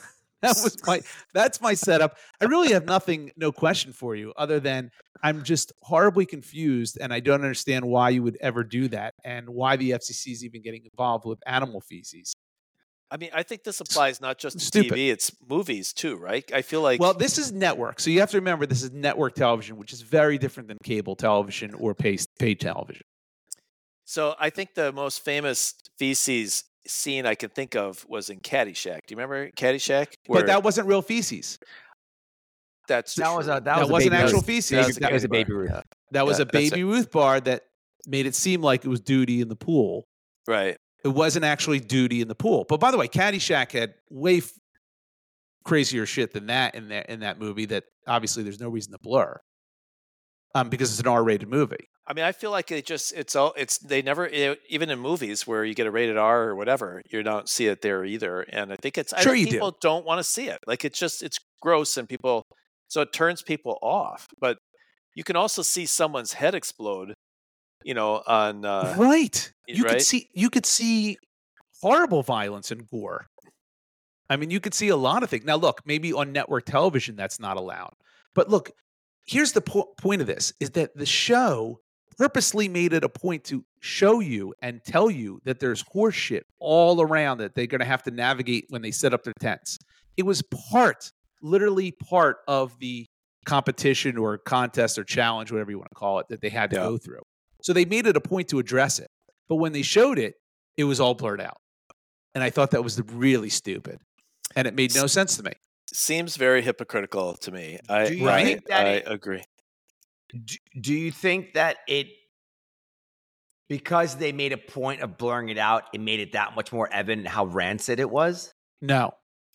my setup. I really have no question for you other than I'm just horribly confused, and I don't understand why you would ever do that, and why the FCC is even getting involved with animal feces. I mean, I think this applies not just to Stupid. TV, it's movies too, right? I feel like... Well, this is network. So you have to remember this is network television, which is very different than cable television or paid television. So I think the most famous feces scene I can think of was in Caddyshack. Do you remember Caddyshack? But that wasn't real feces. That wasn't actual feces. That was a Baby Ruth. Yeah. That was a Baby Ruth bar that made it seem like it was Duty in the pool. Right. It wasn't actually Duty in the pool. But by the way, Caddyshack had way crazier shit than that in that movie that obviously there's no reason to blur. Because it's an R-rated movie. I mean, I feel like they never, even in movies where you get a rated R or whatever, you don't see it there either. And I think people don't want to see it. Like it's gross and so it turns people off. But you can also see someone's head explode, on right. right? You could see horrible violence and gore. I mean, you could see a lot of things. Now, look, maybe on network television that's not allowed. But look, here's the point of this: is that the show purposely made it a point to show you and tell you that there's horse shit all around that they're going to have to navigate when they set up their tents. It was literally part of the competition or contest or challenge, whatever you want to call it, that they had to go through. So they made it a point to address it. But when they showed it, it was all blurred out. And I thought that was really stupid. And it made no sense to me. Seems very hypocritical to me. I agree. Do you think that because they made a point of blurring it out, it made it that much more evident how rancid it was? No.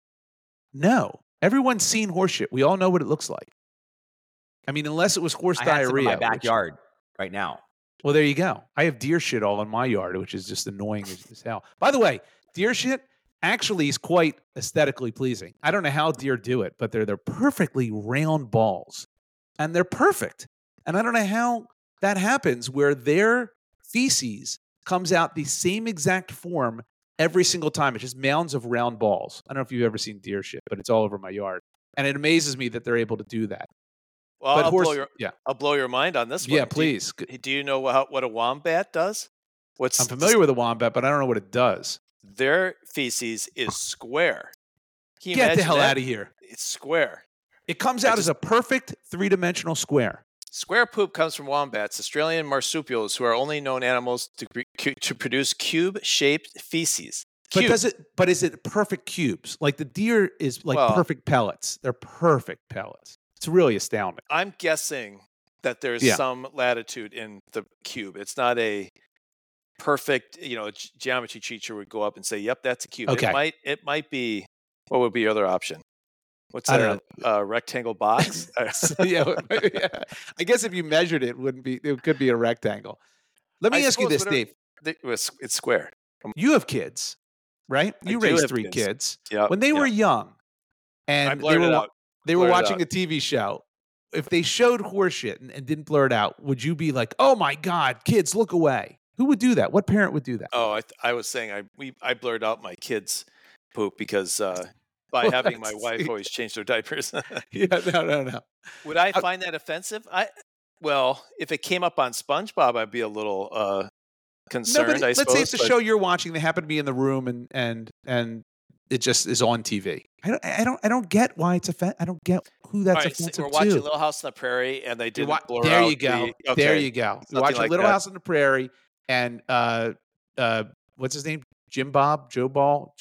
Everyone's seen horse shit. We all know what it looks like. I mean, unless it was horse diarrhea. In my backyard right now. Well, there you go. I have deer shit all in my yard, which is just annoying as hell. By the way, deer shit actually is quite aesthetically pleasing. I don't know how deer do it, but they're perfectly round balls. And they're perfect. And I don't know how that happens where their feces comes out the same exact form every single time. It's just mounds of round balls. I don't know if you've ever seen deer shit, but it's all over my yard. And it amazes me that they're able to do that. Well, I'll blow your mind on this one. Yeah, please. Do you know what a wombat does? I'm familiar with a wombat, but I don't know what it does. Their feces is square. Get the hell out of here. It's square. It comes out as a perfect three-dimensional square. Square poop comes from wombats, Australian marsupials, who are only known animals to produce cube-shaped feces. But is it perfect cubes? Like the deer is perfect pellets. They're perfect pellets. It's really astounding. I'm guessing that there's some latitude in the cube. It's not a perfect, geometry teacher would go up and say, "Yep, that's a cube." Okay. It might be. What would be your other option? What's that? A rectangle box? yeah. I guess if you measured it, it could be a rectangle. Let me ask you this, Dave. It's square. You have kids, right? You raised 3 kids. Yep. When they were young, and they were watching a TV show. If they showed horse shit and didn't blur it out, would you be like, "Oh my God, kids, look away"? Who would do that? What parent would do that? Oh, I was saying I blurred out my kids' poop because by having my wife always change their diapers. No. Would I find that offensive? If it came up on SpongeBob, I'd be a little concerned. Let's say it's a show you're watching. They happen to be in the room, and it just is on TV. I don't get why it's offensive. I don't get who that's offensive to. We're watching Little House on the Prairie, and they didn't blur out. There you go. There you go. You're watching Little House on the Prairie, and what's his name? Joe Paul.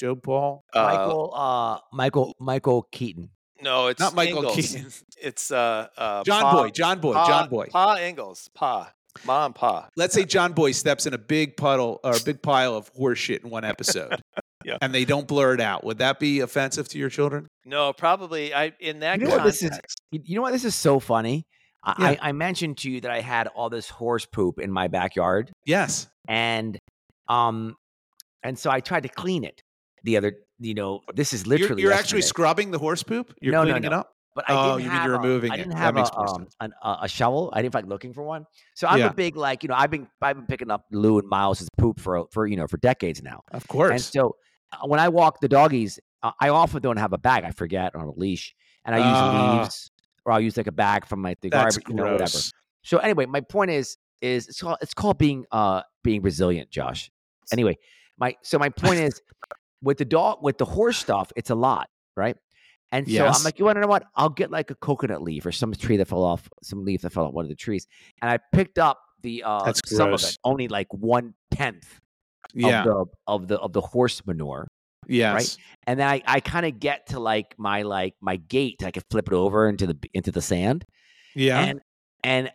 Michael Keaton. No, it's Not Michael Ingalls. Keaton. It's John Boy. Pa Ingalls. Ma and Pa. Let's say John Boy steps in a big puddle or a big pile of horse shit in one episode. Yeah. And they don't blur it out. Would that be offensive to your children? No, probably. In that You know what this context. You know what? This is so funny. Yeah. I mentioned to you that I had all this horse poop in my backyard, Yes. and so I tried to clean it the other. This is literally You're actually yesterday. scrubbing the horse poop? You're No, cleaning it up? But I didn't you have mean you're removing I it. didn't That have makes more sense. a shovel. I didn't feel like looking for one. So I'm Yeah. a big I've been picking up Lou and Miles' poop for decades now. Of course. And so when I walk the doggies, I often don't have a bag. I forget on a leash, and I use leaves, or I'll use like a bag from the That's garbage, whatever. gross. So anyway, my point is it's called being resilient, Josh. Anyway, my point is with the horse stuff, it's a lot, right? And so Yes. I'm like, you want to know what? I'll get like a coconut leaf or some tree that fell off, some leaf that fell off one of the trees, and I picked up the That's some of gross. it, only like 1/10 Yeah. of the horse manure. Yes. And then I kind of get to my gate. I can flip it over into the sand. Yeah. And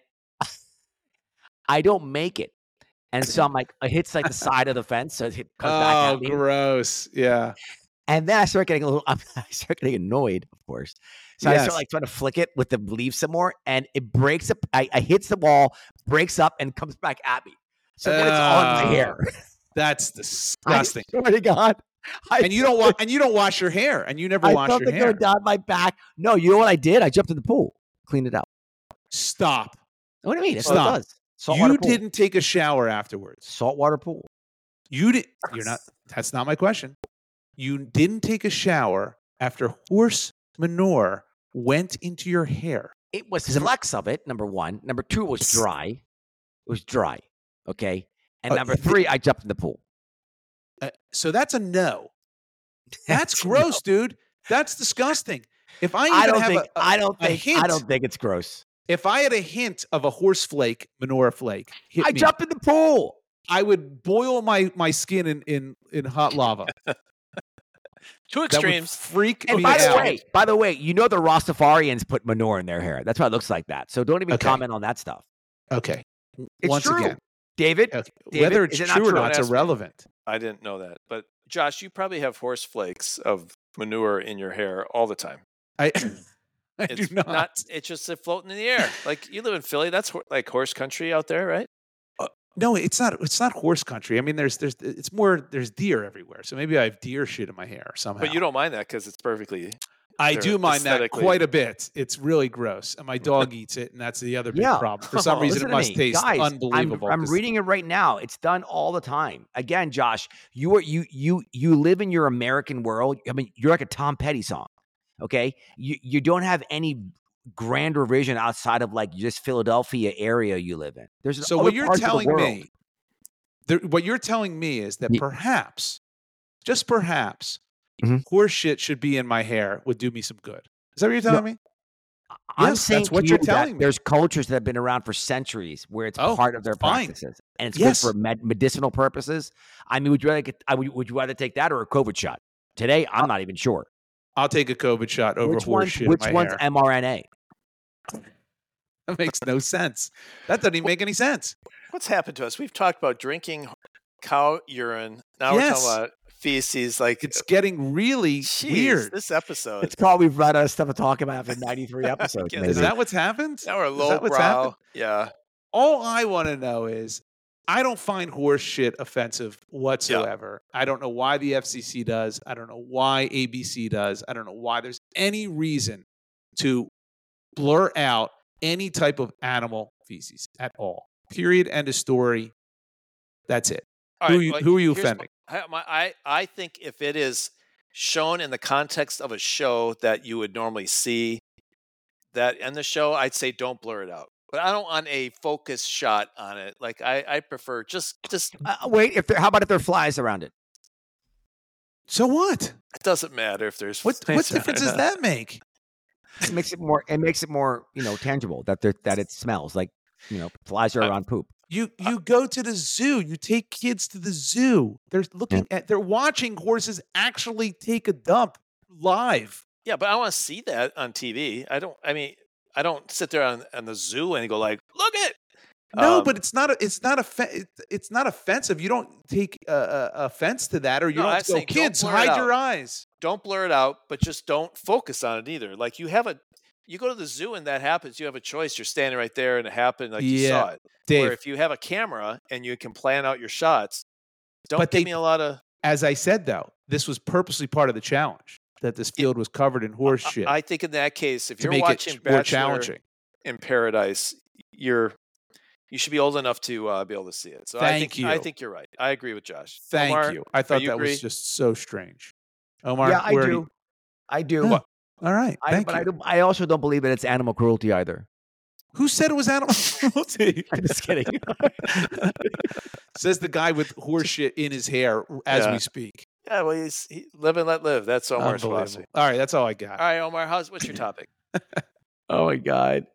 I don't make it. And so I'm like, it hits like the side of the fence. So it comes back Oh, at me. gross. Yeah. And then I start getting I start getting annoyed, of course. So I Yes. start trying to flick it with the leaf some more. And it breaks up. I hits the wall, breaks up, and comes back at me. So then it's on my hair. That's disgusting. I swear to God. And you don't wash your hair, and you never I wash felt your it hair. going down my back. No, you know what I did? I jumped in the pool, cleaned it out. Stop. What do you mean? That's Stop. what it does. Saltwater You pool. didn't take a shower afterwards. Saltwater pool. You did. You're not. That's not my question. You didn't take a shower after horse manure went into your hair. It was flecks of it, number one. Number two, it was dry. It was dry. Okay. And number three, I jumped in the pool. So that's a no. That's gross, dude. That's disgusting. If I I even don't have think. I don't a think. hint, I don't think it's gross. if I had a hint of a horse flake, manure flake, hit I me, jumped in the pool. I would boil my skin in hot lava. Two That would extremes. freak And me by out. the way, the Rastafarians put manure in their hair. That's why it looks like that. So don't even Okay. comment on that stuff. Okay. It's Once true. again, David. okay. David, Whether it's is it not true or true? not, it's Don't ask me. irrelevant. I didn't know that. But Josh, you probably have horse flakes of manure in your hair all the time. I do It's not. It's just floating in the air. Like you live in Philly. That's like horse country out there, right? No, it's not. It's not horse country. I mean, there's deer everywhere. So maybe I have deer shit in my hair somehow. But you don't mind that because it's perfectly. I they're do mind that aesthetically- quite a bit. It's really gross, and my dog eats it, and that's the other big Yeah. problem. For some reason, Listen it to must me. taste Guys, unbelievable. I'm 'cause- reading it right now. It's done all the time. Again, Josh, you live in your American world. I mean, you're like a Tom Petty song. Okay, you don't have any grander vision outside of like just Philadelphia area you live in. There's So other what you're parts of the telling world. me, what you're telling me is that Ye- perhaps, just perhaps, Mhm. horse shit should be in my hair would do me some good. Is that what you're telling me? I'm Yes, saying that's what to you're you that telling me. there's cultures that have been around for centuries where it's Oh, part of their fine. practices and it's Yes. good for medicinal purposes. I mean, would you rather take that or a COVID shot? Today, I'm not even sure. I'll take a COVID shot over horse shit Which in my one's hair. mRNA? That makes no sense. That doesn't even make any sense. What's happened to us? We've talked about drinking cow urine. Now we're Yes. talking about feces. Like It's getting really jeez, weird. This episode. It's called we've run out of stuff to talk about after 93 episodes. Is maybe. Is that what's happened? Now we're Is that what's lowbrow. happened? Yeah. All I want to know is I don't find horse shit offensive whatsoever. I don't know why the FCC does. I don't know why ABC does. I don't know why there's any reason to blur out any type of animal feces at all. Period. End of story. That's it. All Who right, you- well, who are you here's my- offending? I think if it is shown in the context of a show that you would normally see that in the show, I'd say don't blur it out. But I don't want a focus shot on it. Like I prefer just Wait, how about if there are flies around it? So what? it doesn't matter if there's What flies around difference it. does that make? It makes it more tangible that it smells like flies are around poop. You go to the zoo. You take kids to the zoo. They're watching horses actually take a dump live. Yeah, but I want to see that on TV. I don't sit there on the zoo and go like, look at. No, but it's not offensive. You don't take offense to that, or you don't go, kids, hide your eyes. Don't blur it out, but just don't focus on it either. Like you go to the zoo and that happens. You have a choice. You're standing right there and it happened like you saw it. Dave. Where if you have a camera and you can plan out your shots, give me a lot of. As I said, though, this was purposely part of the challenge, that this field was covered in horse shit. I think in that case, if you're make watching it more Bachelor challenging in Paradise, you should be old enough to be able to see it. So I think you're right. I agree with Josh. Thank Omar, you. I thought that agree? was just so strange. Omar, Yeah, I do. Huh. All right. Thank you. I also don't believe that it's animal cruelty either. Who said it was animal cruelty? I'm just kidding. Says the guy with horse shit in his hair as we speak. Yeah, well, he live and let live. That's Omar's philosophy. All right, that's all I got. All right, Omar, what's your topic? Oh my God.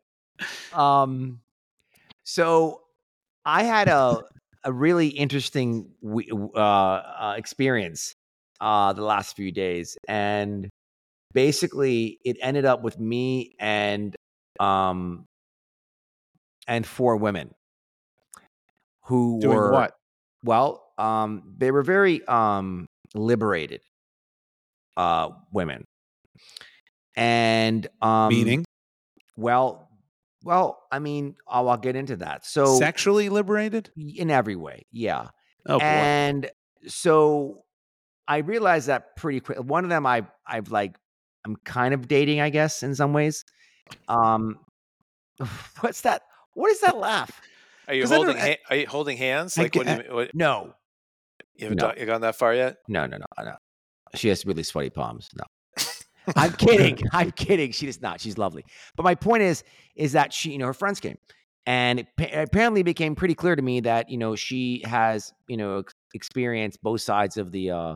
So I had a really interesting experience the last few days, and basically it ended up with me and 4 women who Doing were what? Well, they were very liberated women, and Meaning? Well, I mean, I'll get into that. So Sexually liberated? in every way, yeah. Oh boy. And so I realized that pretty quick. One of them, I'm kind of dating, I guess, in some ways. What's that? What is that laugh? Are you holding hands? Like, what do you mean? No. You haven't gone that far yet? No. She has really sweaty palms. No. I'm kidding. I'm kidding. She does not. She's lovely. But my point is that she, her friends came, and it apparently became pretty clear to me that, she has, experienced both sides of the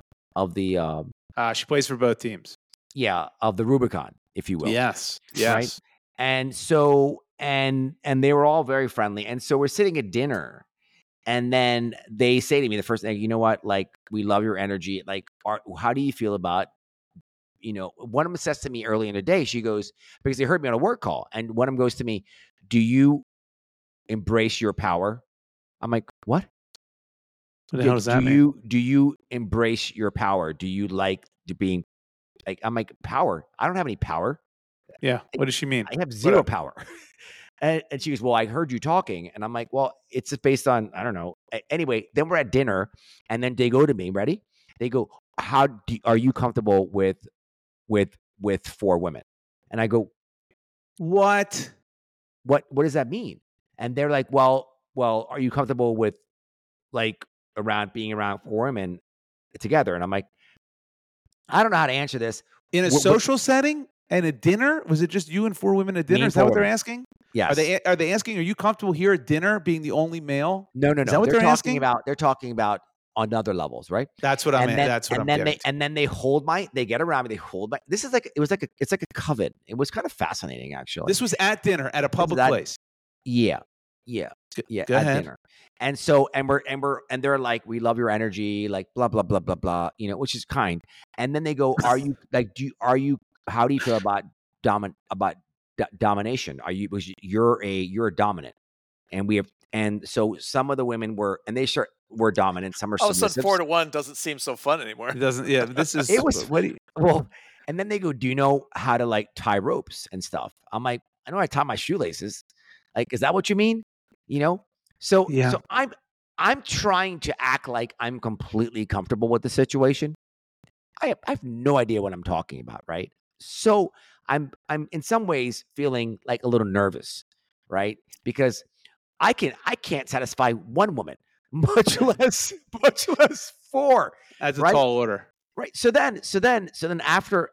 she plays for both teams. Yeah, of the Rubicon, if you will. Yes. Right? And so, and they were all very friendly. And so we're sitting at dinner, and then they say to me the first thing, you know what? Like, we love your energy. Like, how do you feel about, one of them says to me early in the day, she goes, because they heard me on a work call, and one of them goes to me, do you embrace your power? I'm like, what? What the hell does that mean? Do you embrace your power? Do you like being like, I'm like, power? I don't have any power. Yeah. What does she mean? I have zero power. And she goes, well, I heard you talking. And I'm like, well, it's just based on, I don't know. Anyway, then we're at dinner, and then they go to me, ready? They go, are you comfortable with 4 women? And I go, what does that mean? And they're like, well, are you comfortable with being around 4 women together? And I'm like, I don't know how to answer this. In a social setting and a dinner? Was it just you and 4 women at dinner? Is that what they're asking? Yes. Are they asking, are you comfortable here at dinner being the only male? No. Is that what they're asking? They're talking about on other levels, right? That's what I'm getting. And then they get around me, they hold my, it's like a coven. It was kind of fascinating, actually. This was at dinner at a public place. Yeah. Go at ahead. dinner. And so, and they're like, we love your energy, like blah, blah, blah, blah, blah, which is kind. And then they go, how do you feel about domination? You're a dominant, and so some of the women were dominant. Some are all of a sudden submissive. 4-1 doesn't seem so fun anymore. It doesn't. Yeah, this is. It was and then they go, do you know how to tie ropes and stuff? I'm like, I know how to tie my shoelaces. Like, is that what you mean? So I'm trying to act like I'm completely comfortable with the situation. I have no idea what I'm talking about, right? So I'm in some ways feeling like a little nervous, right? Because I can't satisfy 1 woman, much less 4. That's a right? tall order, right? So then after,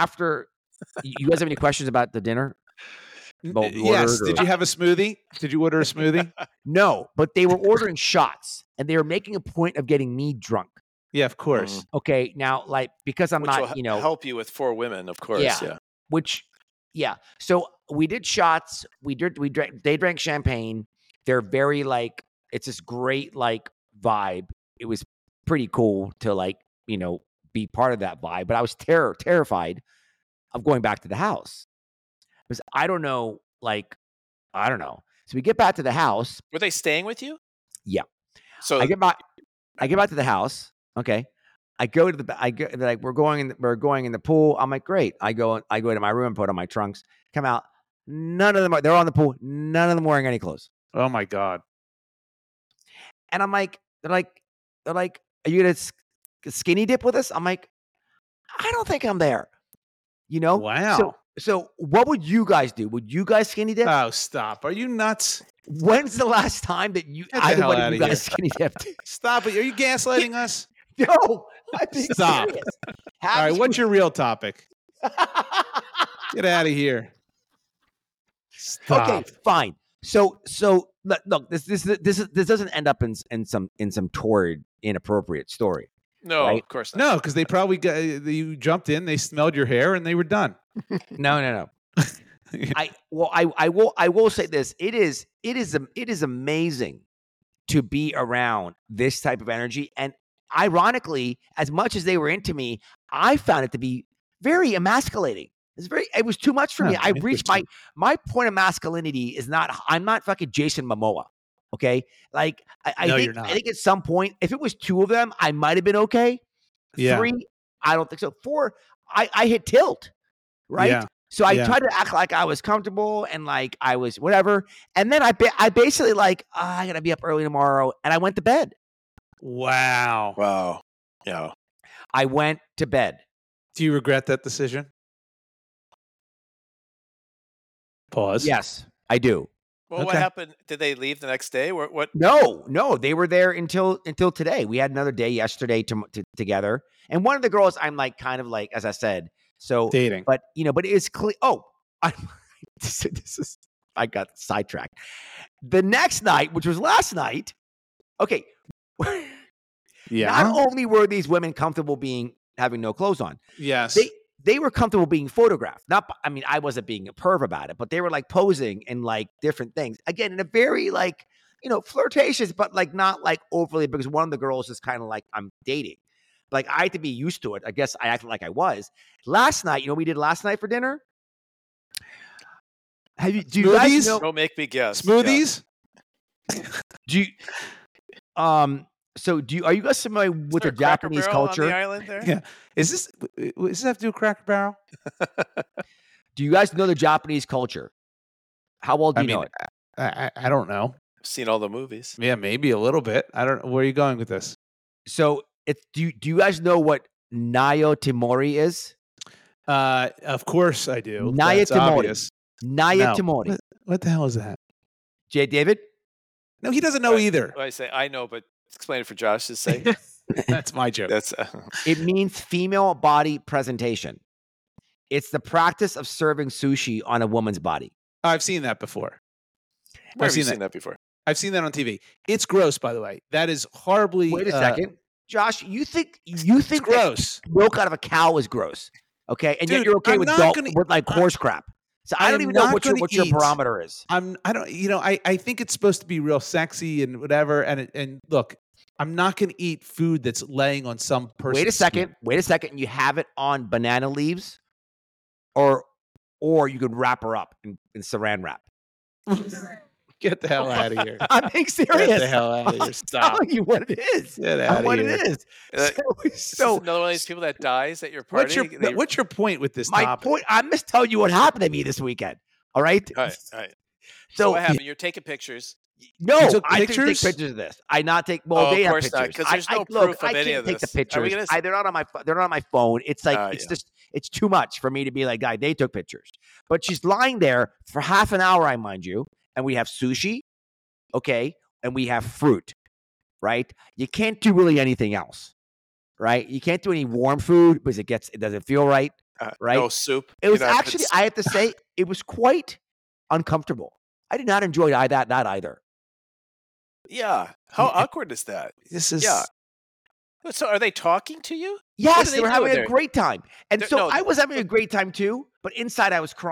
you guys have any questions about the dinner? Yes. Did you have a smoothie? Did you order a smoothie? No, but they were ordering shots, and they were making a point of getting me drunk. Yeah, of course. Okay, now because I'm not, will help you with 4 women, of course. Yeah. So we did shots. They drank champagne. They're very It's this great like vibe. It was pretty cool to like, be part of that vibe. But I was terrified of going back to the house because I don't know. So we get back to the house. Were they staying with you? Yeah. So I get back to the house. Okay. I go to we're going in the pool. I'm like, great. I go to my room, put on my trunks, come out. None of them they're on the pool. None of them wearing any clothes. Oh my God. And I'm like, they're like, are you going to skinny dip with us? I'm like, I don't think I'm there. Wow. So what would you guys do? Would you guys skinny dip? Oh, stop. Are you nuts? When's the last time that either one of you guys skinny dipped? Stop it. Are you gaslighting us? No. I'm being Stop. serious. All right. What's your real topic? Get out of here. Stop. Okay, fine. So look, this doesn't end up in some torrid, inappropriate story. No, right? Of course not. No, because they probably you jumped in, they smelled your hair, and they were done. No. I will say this. It is amazing to be around this type of energy. And ironically, as much as they were into me, I found it to be very emasculating. It was too much for me. I reached my point of masculinity is not, I'm not fucking Jason Momoa. Okay. Like I think at some point, if it was 2 of them, I might've been okay. Yeah. 3, I don't think so. 4, I hit tilt. Right. Yeah. So I tried to act like I was comfortable and like I was whatever. And then I basically like, I gotta be up early tomorrow. And I went to bed. Wow. Yeah. I went to bed. Do you regret that decision? Pause. Yes, I do. Well, what happened? Did they leave the next day? What? No, they were there until today. We had another day yesterday together. And one of the girls, I'm like, kind of like, as I said, so dating, but it's clear. Oh, I got sidetracked. The next night, which was last night. Okay. Yeah. Not only were these women comfortable having no clothes on. Yes. They were comfortable being photographed. I wasn't being a perv about it, but they were like posing and like different things. Again, in a very like, flirtatious, but like not like overly, because one of the girls is kind of like, I'm dating. Like I had to be used to it. I guess I acted like I was. Last night, what we did last night for dinner? Do you guys know? Don't make me guess. Smoothies? Yeah. Are you guys familiar with the Japanese culture? On the island there? Yeah. Does this have to do with Cracker Barrel? Do you guys know the Japanese culture? How well do you know it? I don't know. I've seen all the movies. Yeah, maybe a little bit. I don't know. Where are you going with this? So do you guys know what Nayo Temori is? Of course I do. Naya That's Temori. obvious. Naya Temori. What the hell is that? Jay David? No, he doesn't know either. I say I know, but explain it for Josh's sake. That's my joke. It means female body presentation. It's the practice of serving sushi on a woman's body. Oh, I've seen that before. Where have you seen that before? I've seen that on TV. It's gross, by the way. That is horribly. Wait a second, Josh. You think it's gross? Milk out of a cow is gross. Okay, and Dude, yet you're okay with horse crap. So I don't even know what your barometer is. I think it's supposed to be real sexy and whatever. And look, I'm not going to eat food that's laying on some person's Wait a second. You have it on banana leaves, or you could wrap her up in saran wrap. Get the hell out of here. I'm being serious. Get the hell out of here. Stop. I'm telling you what it is. Get out of here. What it is. So another one of these people that dies at your party. What's your point with this my topic? point, I'm just telling you what happened to me this weekend. All right? All right. So what happened? You're taking pictures. No, I took I didn't take pictures of this. I not take. Well, they have pictures because there's no proof of any of this. I can't take the pictures. They're not on my. They're not on my phone. It's like it's too much for me to be like, guy. They took pictures, but she's lying there for half an hour. I mind you, and we have sushi, okay, and we have fruit, right? You can't do really anything else, right? You can't do any warm food because it doesn't feel right, right? No soup. It was actually, I have to say, it was quite uncomfortable. I did not enjoy that either. Yeah. How awkward is that? This is So are they talking to you? Yes, they were having a great time. And I was having no. a great time too, but inside I was crying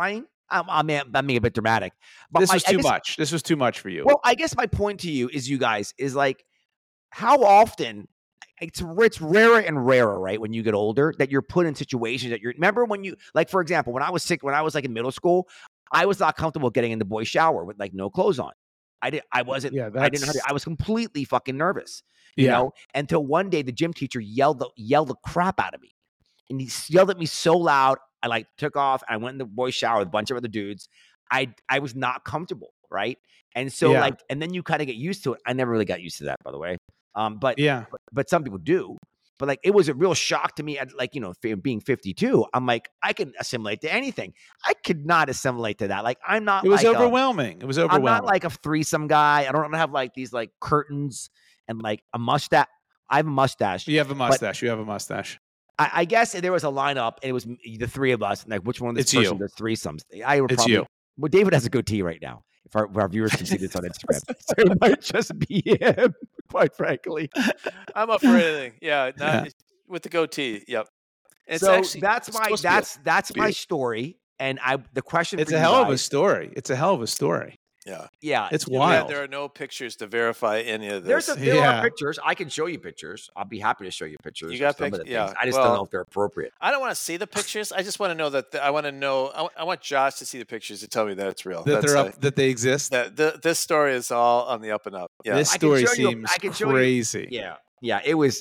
I'm being a bit dramatic. But This was I too guess- much. This was too much for you. Well, I guess my point to you is, you guys, is like, how often it's rarer and rarer, right? When you get older, that you're put in situations that remember when you, like, for example, when I was sick, when I was like in middle school, I was not comfortable getting in the boys' shower with like no clothes on. I wasn't. Yeah, I didn't know how to, I was completely fucking nervous, you Yeah. know, until one day the gym teacher yelled the crap out of me. And he yelled at me so loud, I like took off. I went in the boys' shower with a bunch of other dudes. I was not comfortable, right? And so Yeah. like, and then you kind of get used to it. I never really got used to that, by the way. But Yeah. but some people do. But like, it was a real shock to me at, like, you know, being 52. I'm like, I can assimilate to anything. I could not assimilate to that. Like, I'm not. It was like overwhelming. It was I'm overwhelming. not like a threesome guy. I don't have like these like curtains and like a mustache. I have a mustache. You have a mustache. You have a mustache. I guess there was a lineup, and it was the three of us. And like, which one of this It's person you. does threesomes? I would It's probably. you. Well, David has a goatee right now. If our viewers can see this on Instagram, so it might just be him. Quite frankly, I'm up for anything. Yeah, Yeah. with the goatee. Yep. It's so actually, that's it's my supposed to be that's my be- story. And the question It's for a you hell of a guys- story. It's a hell of a story. yeah. yeah. It's Yeah, wild. there are no pictures to verify any of this. There Yeah. are pictures. I can show you pictures. I'll be happy to show you pictures. You got of some of the pic- yeah, things. I just well- don't know if they're appropriate. I don't want to see the pictures. I just want to know that. I want to know. I want Josh to see the pictures to tell me that it's real. That That's they're up. That they exist. this story is all on the up and up. Yeah. This I can story show you- seems I can show you- crazy. Yeah. It was.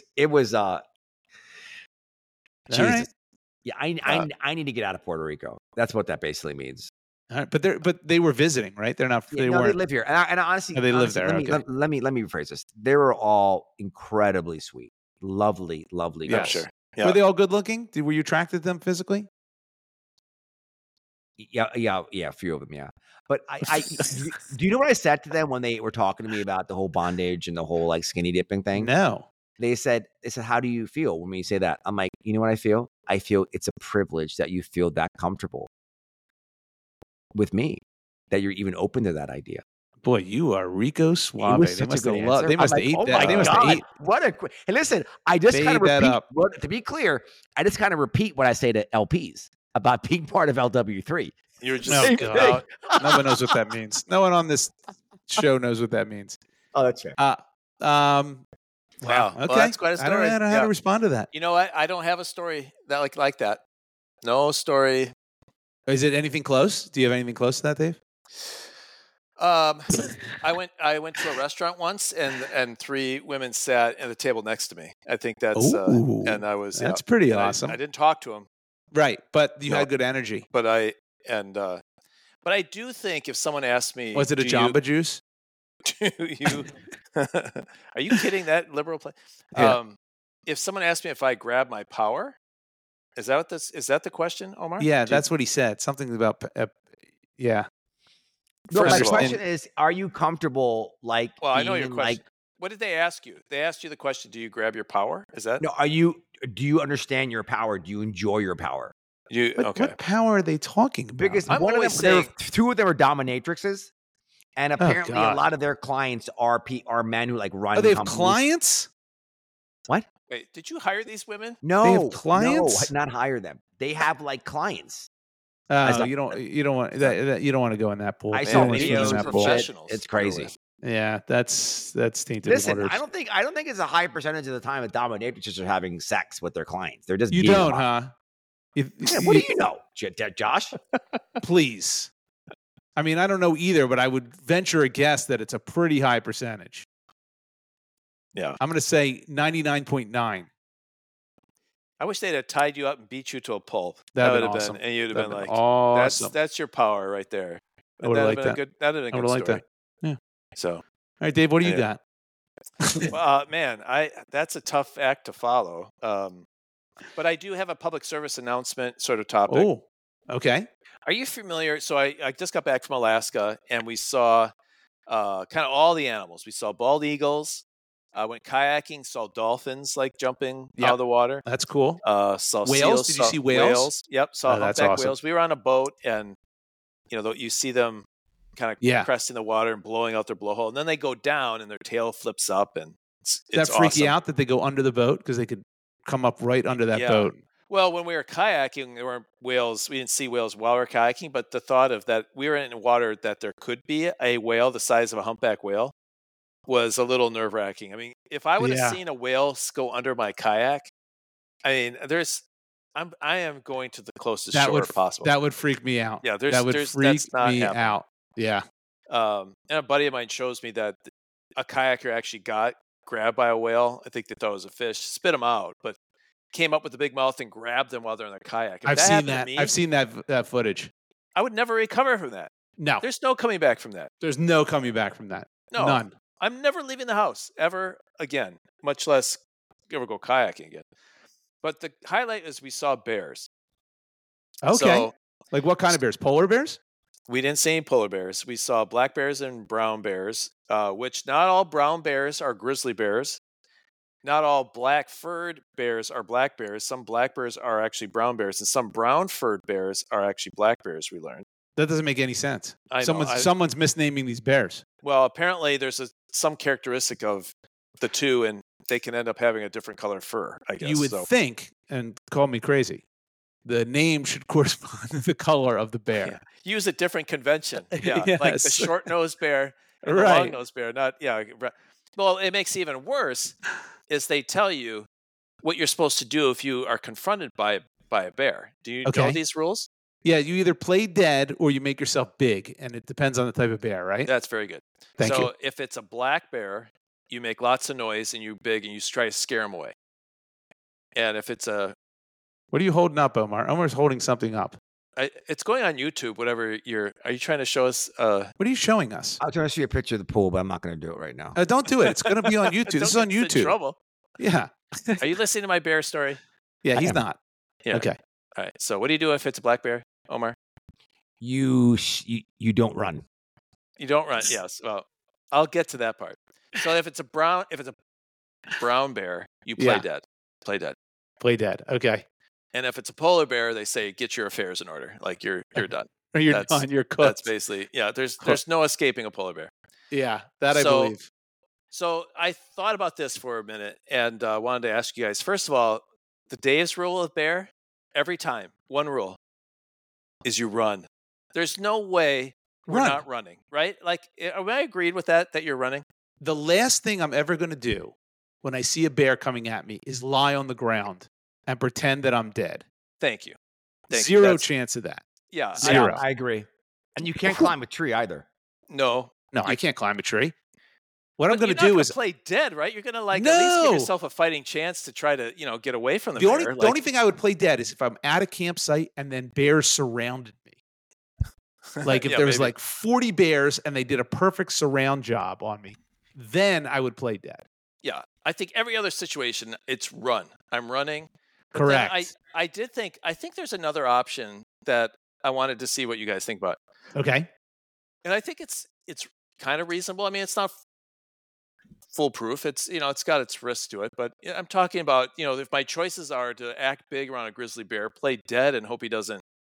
All Jesus. right. Yeah, I need to get out of Puerto Rico. That's what that basically means. All right. But they were visiting, right? They're not. Yeah, They no, they weren't. live here, and honestly, Oh, they live honestly, there, Let me rephrase this. They were all incredibly sweet, lovely Yeah, guys. sure. Yeah. Were they all good looking? Were you attracted to them physically? Yeah, a few of them, yeah. But do you know what I said to them when they were talking to me about the whole bondage and the whole like skinny dipping thing? No. They said, how do you feel when you say that? I'm like, you know what I feel? I feel it's a privilege that you feel that comfortable with me, that you're even open to that idea. Boy, you are Rico Suave. It was They such a must good have loved. answer. They I'm must have like, ate oh that. my They must have God, ate. what a and listen, I just They kind of ate that repeat. up. Well, to be clear, I just kind of repeat what I say to LPs about being part of LW3. You were just No, thinking God. about. No one knows what that means. No one on this show knows what that means. Oh, that's fair. Wow. Okay. Well, that's quite a I don't story. know how Yeah. to respond to that. You know what? I don't have a story that like that. No story. Is it anything close? Do you have anything close to that, Dave? I went to a restaurant once, and three women sat at the table next to me. I think that's Ooh, and I was that's pretty and awesome. I didn't talk to them, Right, but you No. had good energy. but I do think if someone asked me, Was it a "Do Jamba Juice? Do you? Are you kidding? That liberal play. Yeah. If someone asked me if I grab my power, is that the question, Omar? Yeah, Do- that's what he said. Something about yeah. No, First my of all- question is, are you comfortable, like, Well, I know being your in, question. like, What did they ask you? They asked you the question, do you grab your power? Is that no, do you understand your power? Do you enjoy your power? you? What, Okay. what power are they talking about? Because I'm one of them, always saying- two of them are dominatrixes, and apparently a God. lot of their clients are men who like run. Oh, they have companies. clients? What? Wait, did you hire these women? No, clients? No, not hire them. They have like clients. Oh, you don't want that, you don't want to go in that pool. I You saw don't wanna swim videos in that of pool. shit. professionals. It's crazy. Yeah, that's tainted Listen, waters. I don't think it's a high percentage of the time that dominatrixes are having sex with their clients. They're just You beating don't, them up. huh? If, Yeah, what do you know, Josh? Please. I mean, I don't know either, but I would venture a guess that it's a pretty high percentage. Yeah. I'm going to say 99.9. I wish they'd have tied you up and beat you to a pulp. That'd would been have awesome. been, and you'd have That'd been been like, awesome. that's your power right there. I would've liked that. That'd have been I a would've good liked story. that. Yeah. So, All right, Dave, what do you Yeah. got? man, that's a tough act to follow. But I do have a public service announcement sort of topic. Oh, okay. Are you familiar? So I just got back from Alaska, and we saw kind of all the animals. We saw bald eagles. Went kayaking, saw dolphins like jumping Yep. out of the water. That's cool. Saw Whales? seals, Did you saw see whales? Yep, saw Oh, that's humpback awesome. whales. We were on a boat, and you see them kind of Yeah. cresting the water and blowing out their blowhole, and then they go down, and their tail flips up, and Does that freak you awesome. out that they go under the boat because they could come up right under that Yeah. boat? Well, when we were kayaking, there weren't whales. We didn't see whales while we were kayaking, but the thought of that we were in water that there could be a whale the size of a humpback whale was a little nerve-wracking. I mean, if I would have Yeah. seen a whale go under my kayak, I mean, I am going to the closest shore possible. That would freak me out. Yeah, that would freak that's not me happening. out. Yeah. And a buddy of mine shows me that a kayaker actually got grabbed by a whale. I think they thought it was a fish, spit them out, but came up with a big mouth and grabbed them while they're in their kayak. If I've that seen happened to that. me, I've seen that footage. I would never recover from that. No, There's no coming back from that. there's no coming back from that. No. None. I'm never leaving the house ever again, much less ever go kayaking again. But the highlight is we saw bears. Okay. So Like what kind of bears? Polar bears? we didn't see any polar bears. We saw black bears and brown bears, which not all brown bears are grizzly bears. Not all black furred bears are black bears. Some black bears are actually brown bears, and some brown furred bears are actually black bears, we learned. That doesn't make any sense. I know, Someone's misnaming these bears. Well, apparently there's some characteristic of the two, and they can end up having a different color fur, I guess. You would think, and call me crazy, the name should correspond to the color of the bear. Yeah. Use a different convention. Yeah, like the Yes. short-nosed bear and the Right. long-nosed bear. Not Well, it makes it even worse is they tell you what you're supposed to do if you are confronted by a bear. Do you know Okay. these rules? Yeah, you either play dead or you make yourself big, and it depends on the type of bear, right? That's very good. Thank so you. if it's a black bear, you make lots of noise and you're big and you try to scare them away. And if it's What are you holding up, Omar? Omar's holding something up. it's going on YouTube, whatever are you trying to show us? What are you showing us? I was trying to see a picture of the pool, but I'm not going to do it right now. Don't do it. It's going to be on YouTube. This is on Don't get us in YouTube. trouble. Yeah. Are you listening to my bear story? Yeah, I he's am. not. Yeah. Okay. All right. So what do you do if it's a black bear, Omar? You don't run. You don't run. Yes. Well, I'll get to that part. So if it's a brown bear, you play Yeah. dead. Play dead. Play dead. Okay. And if it's a polar bear, they say get your affairs in order. Like you're done. Or you're That's- done. You're That's cooked. basically there's no escaping a polar bear. Yeah, that I So- believe. So I thought about this for a minute and wanted to ask you guys. First of all, the Dave's rule of bear, every time, one rule is you run. There's no way we're Run. not running, right? Like, am I agreed with that you're running? The last thing I'm ever going to do when I see a bear coming at me is lie on the ground and pretend that I'm dead. Thank you. Thank you. Zero That's- chance of that. Yeah. Zero. I agree. And you can't climb a tree either. No. No, I can't climb a tree. What I'm But going you're to not do gonna is play dead, right? You're going to at least give No. yourself a fighting chance to try to, get away from the the bear. only, Like, the only thing I would play dead is if I'm at a campsite and then bears surrounded me. Like if Yeah, there was maybe. like 40 bears and they did a perfect surround job on me, then I would play dead. Yeah, I think every other situation, it's run. I'm running. But then Correct. I think there's another option that I wanted to see what you guys think about. Okay. And I think it's kind of reasonable. I mean, it's not foolproof. It's it's got its risks to it. But I'm talking about if my choices are to act big around a grizzly bear, play dead, and hope he doesn't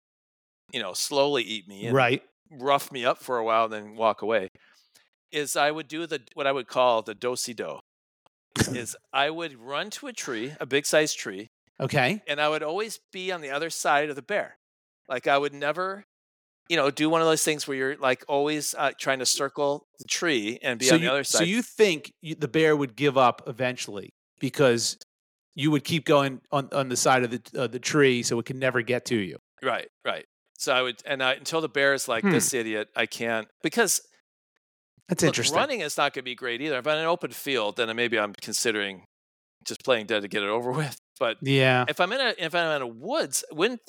slowly eat me and Right. rough me up for a while, and then walk away. Is I would do what I would call the do-si-do. Is I would run to a tree, a big sized tree, Okay. and I would always be on the other side of the bear. Like I would never, do one of those things where you're like always trying to circle the tree and be on the other side. So you think the bear would give up eventually because you would keep going on the side of the tree so it can never get to you. Right. So I would, until the bear is like, this idiot, I can't, because That's look, interesting. running is not going to be great either. If I'm in an open field, then maybe I'm considering just playing dead to get it over with. But Yeah. if I'm in a woods,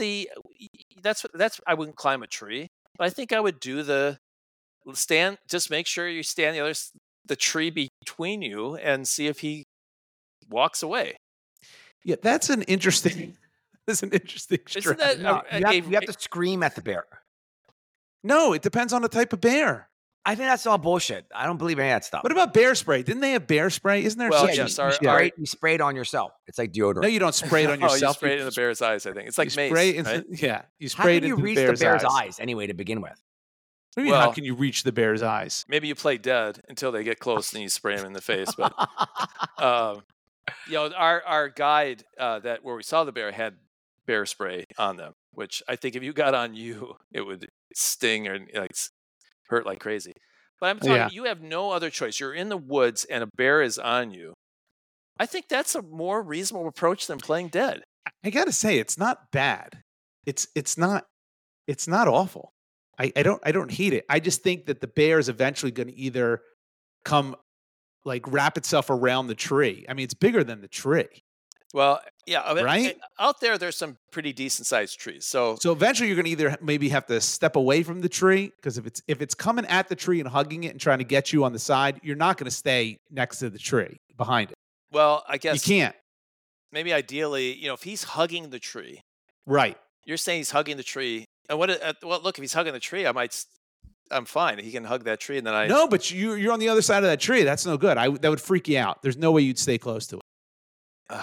I wouldn't climb a tree, but I think I would do just make sure you stand the tree between you and see if he walks away. Yeah, that's an interesting strategy. Isn't that No, you have to scream at the bear. No, it depends on the type of bear. I think that's all bullshit. I don't believe any of that stuff. What about bear spray? Didn't they have bear spray? Isn't there Well, such yes, you spray it on yourself. It's like deodorant. No, you don't spray it on Oh, yourself. you spray it in the bear's eyes, I think. It's like you mace, spray it right? yeah, you How spray it can you into reach the the bear's eyes. eyes anyway to begin with? What do you mean, how Well- can you reach the bear's eyes? Maybe you play dead until they get close and you spray them in the face. But our guide where we saw the bear had bear spray on them, which I think if you got on you, it would sting or hurt like crazy. But I'm talking, you have no other choice. You're in the woods and a bear is on you. I think that's a more reasonable approach than playing dead. I got to say, it's not bad. It's not awful. I don't hate it. I just think that the bear is eventually going to either come like wrap itself around the tree. I mean, it's bigger than the tree. Well, yeah, I mean, right out there's some pretty decent sized trees. So eventually you're going to either maybe have to step away from the tree, because if it's coming at the tree and hugging it and trying to get you on the side, you're not going to stay next to the tree behind it. Well, I guess you can't. Maybe ideally, if he's hugging the tree, right? You're saying he's hugging the tree, and look, if he's hugging the tree, I'm fine. He can hug that tree, and then No, but you're on the other side of that tree. That's no good. That would freak you out. There's no way you'd stay close to it.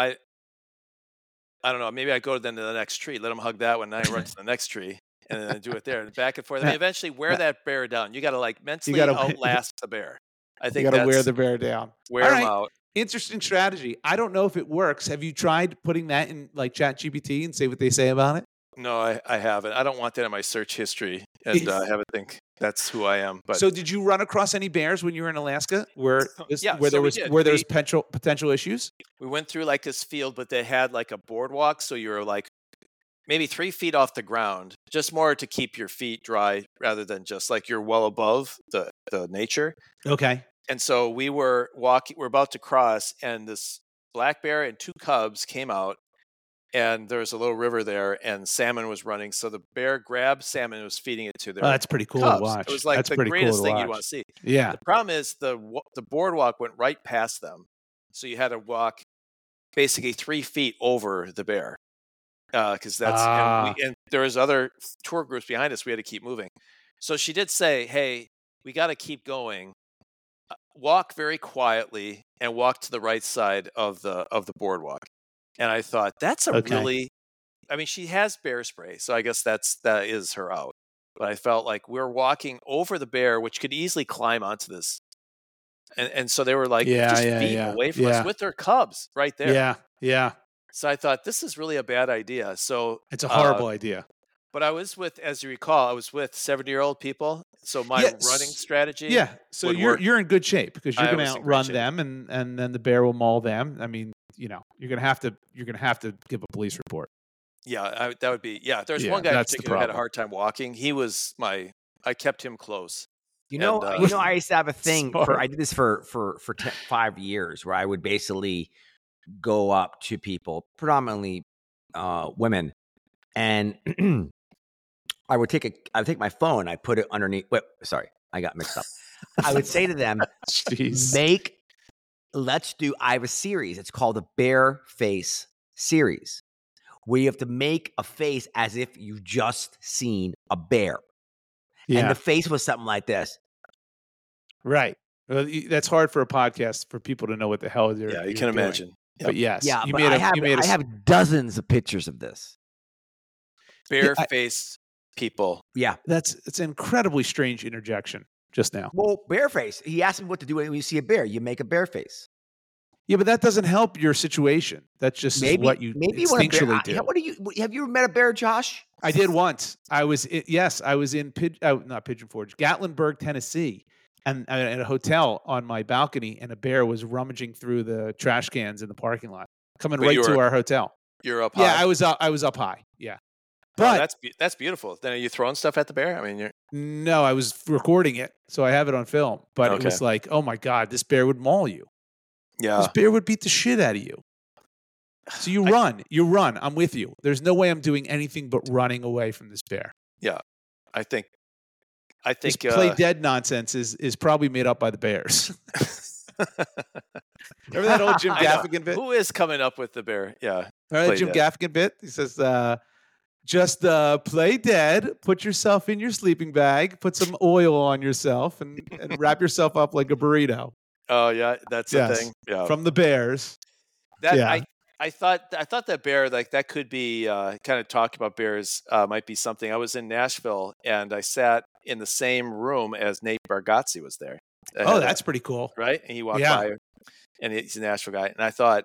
I don't know. Maybe I go then to the next tree, let him hug that one, and then I run to the next tree, and then I do it there, and back and forth. I mean, eventually wear that bear down. You got to mentally outlast the bear. I think you got to wear the bear down. Wear him out. Interesting strategy. I don't know if it works. Have you tried putting that in like ChatGPT and see what they say about it? No, I haven't. I don't want that in my search history, and have it think that's who I am. But so, did you run across any bears when you were in Alaska where there was potential issues? We went through like this field, but they had like a boardwalk, so you were like maybe 3 feet off the ground, just more to keep your feet dry rather than just like you're well above the nature. Okay. And so we were about to cross, and this black bear and 2 cubs came out. And there was a little river there, and salmon was running. So the bear grabbed salmon and was feeding it to their that's pretty cool cubs. to watch. It was like the greatest thing you'd want to see. Yeah. The problem is the boardwalk went right past them. So you had to walk basically 3 feet over the bear. Because and there was other tour groups behind us. We had to keep moving. So she did say, hey, we got to keep going. Walk very quietly and walk to the right side of the boardwalk. And I thought that's really, I mean, she has bear spray, so I guess that is her out. But I felt like we're walking over the bear, which could easily climb onto this, and so they were like feet away from us with their cubs right there. Yeah. So I thought this is really a bad idea. So it's a horrible idea. But I was with, as you recall, 70-year-old people. So my running strategy, So you're in good shape because you're going to outrun them, and then the bear will maul them. I mean, you're gonna have to give a police report. Yeah, that would be. Yeah, there's one guy in particular who had a hard time walking. I kept him close. I used to have a thing I did this for 5 years where I would basically go up to people, predominantly women, and I would take my phone, I put it underneath. Sorry, I got mixed up. I would say to them, I have a series. It's called the Bear Face series, where you have to make a face as if you just seen a bear. Yeah. And the face was something like this. Right. Well, that's hard for a podcast for people to know what the hell they're you can doing. Imagine. Yep. But yes. Yeah, I have dozens of pictures of this. Bare-faced people. Yeah. It's an incredibly strange interjection just now. Well, bear face. He asked me what to do when you see a bear. You make a bear face. Yeah, but that doesn't help your situation. That's just what you instinctually do. Have you ever met a bear, Josh? I did once. I was in not Pigeon Forge, Gatlinburg, Tennessee, and at a hotel on my balcony, and a bear was rummaging through the trash cans in the parking lot, coming to our hotel. You're up high. Yeah, I was up high. Yeah. But that's beautiful. Then are you throwing stuff at the bear? I mean, no, I was recording it, so I have it on film. But It was like, oh my God, this bear would maul you. Yeah, this bear would beat the shit out of you. So you run. I'm with you. There's no way I'm doing anything but running away from this bear. Yeah, I think this play dead nonsense is probably made up by the bears. Remember that old Jim Gaffigan bit? Who is coming up with the bear? Yeah, remember that Jim Gaffigan bit? He says, just play dead, put yourself in your sleeping bag, put some oil on yourself, and wrap yourself up like a burrito. Oh yeah, that's the thing. Yeah, from the bears. I thought that bear, like that could be kind of talking about bears might be something. I was in Nashville and I sat in the same room as Nate Bargatze was there. Oh, that's pretty cool, right? And he walked by, and he's a Nashville guy, and I thought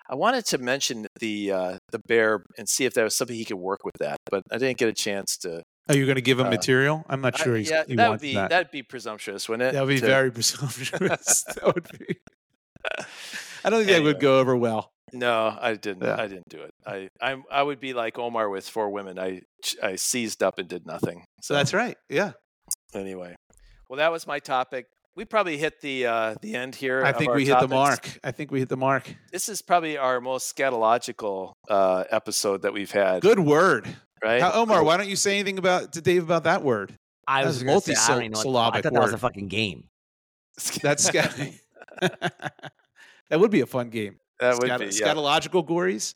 I wanted to mention the bear and see if there was something he could work with that, but I didn't get a chance to. Are you going to give him material? I'm not sure he wants that. That'd be presumptuous, wouldn't it? That would be very presumptuous. That would be. I don't think that would go over well. No, I didn't. Yeah. I didn't do it. I would be like Omar with 4 women. I seized up and did nothing. So that's right. Yeah. Anyway, well, that was my topic. We probably hit the end here. I think we hit the mark. I think we hit the mark. This is probably our most scatological episode that we've had. Good word, right? Omar, why don't you say anything to Dave about that word? I was multi-syllabic. I thought that was a fucking game. That's scary. That would be a fun game. That would be scatological gories.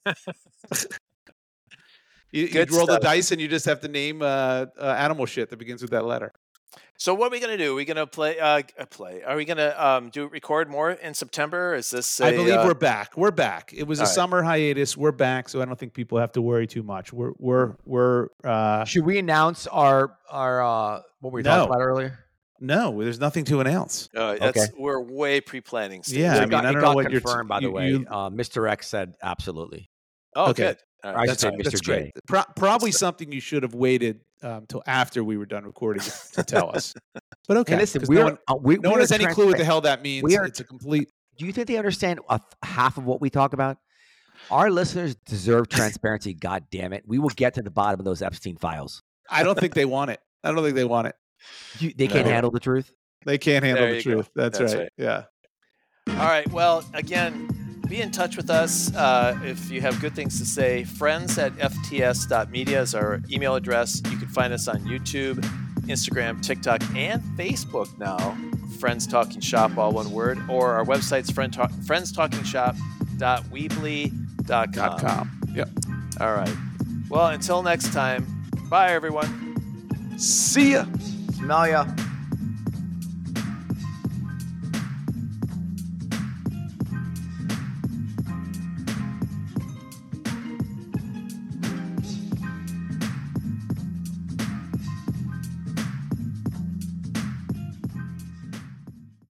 you roll the dice and you just have to name animal shit that begins with that letter. So what are we going to do? Are we going to play? Are we going to record more in September? Is this? I believe we're back. We're back. It was a summer hiatus. We're back, so I don't think people have to worry too much. We're. Should we announce our what we talked about earlier? No, there's nothing to announce. Okay. We're way pre-planning. Steve. Yeah, I don't know what you're confirmed. By the way, Mr. X said absolutely. Oh, okay. Good. Right. I should say Mr. J. Probably something you should have waited till after we were done recording to tell us. But okay, listen, no one has any clue what the hell that means. It's a complete. Do you think they understand half of what we talk about? Our listeners deserve transparency. God damn it! We will get to the bottom of those Epstein files. I don't think they want it. They can't handle the truth. They can't handle the truth. That's right. Yeah. All right. Well, again, be in touch with us if you have good things to say. friends@fts.media is our email address. You can find us on YouTube, Instagram, TikTok, and Facebook now. Friends Talking Shop, all one word. Or our website's friendstalkingshop.weebly.com. Yep. All right. Well, until next time, bye, everyone. See ya. Smell ya.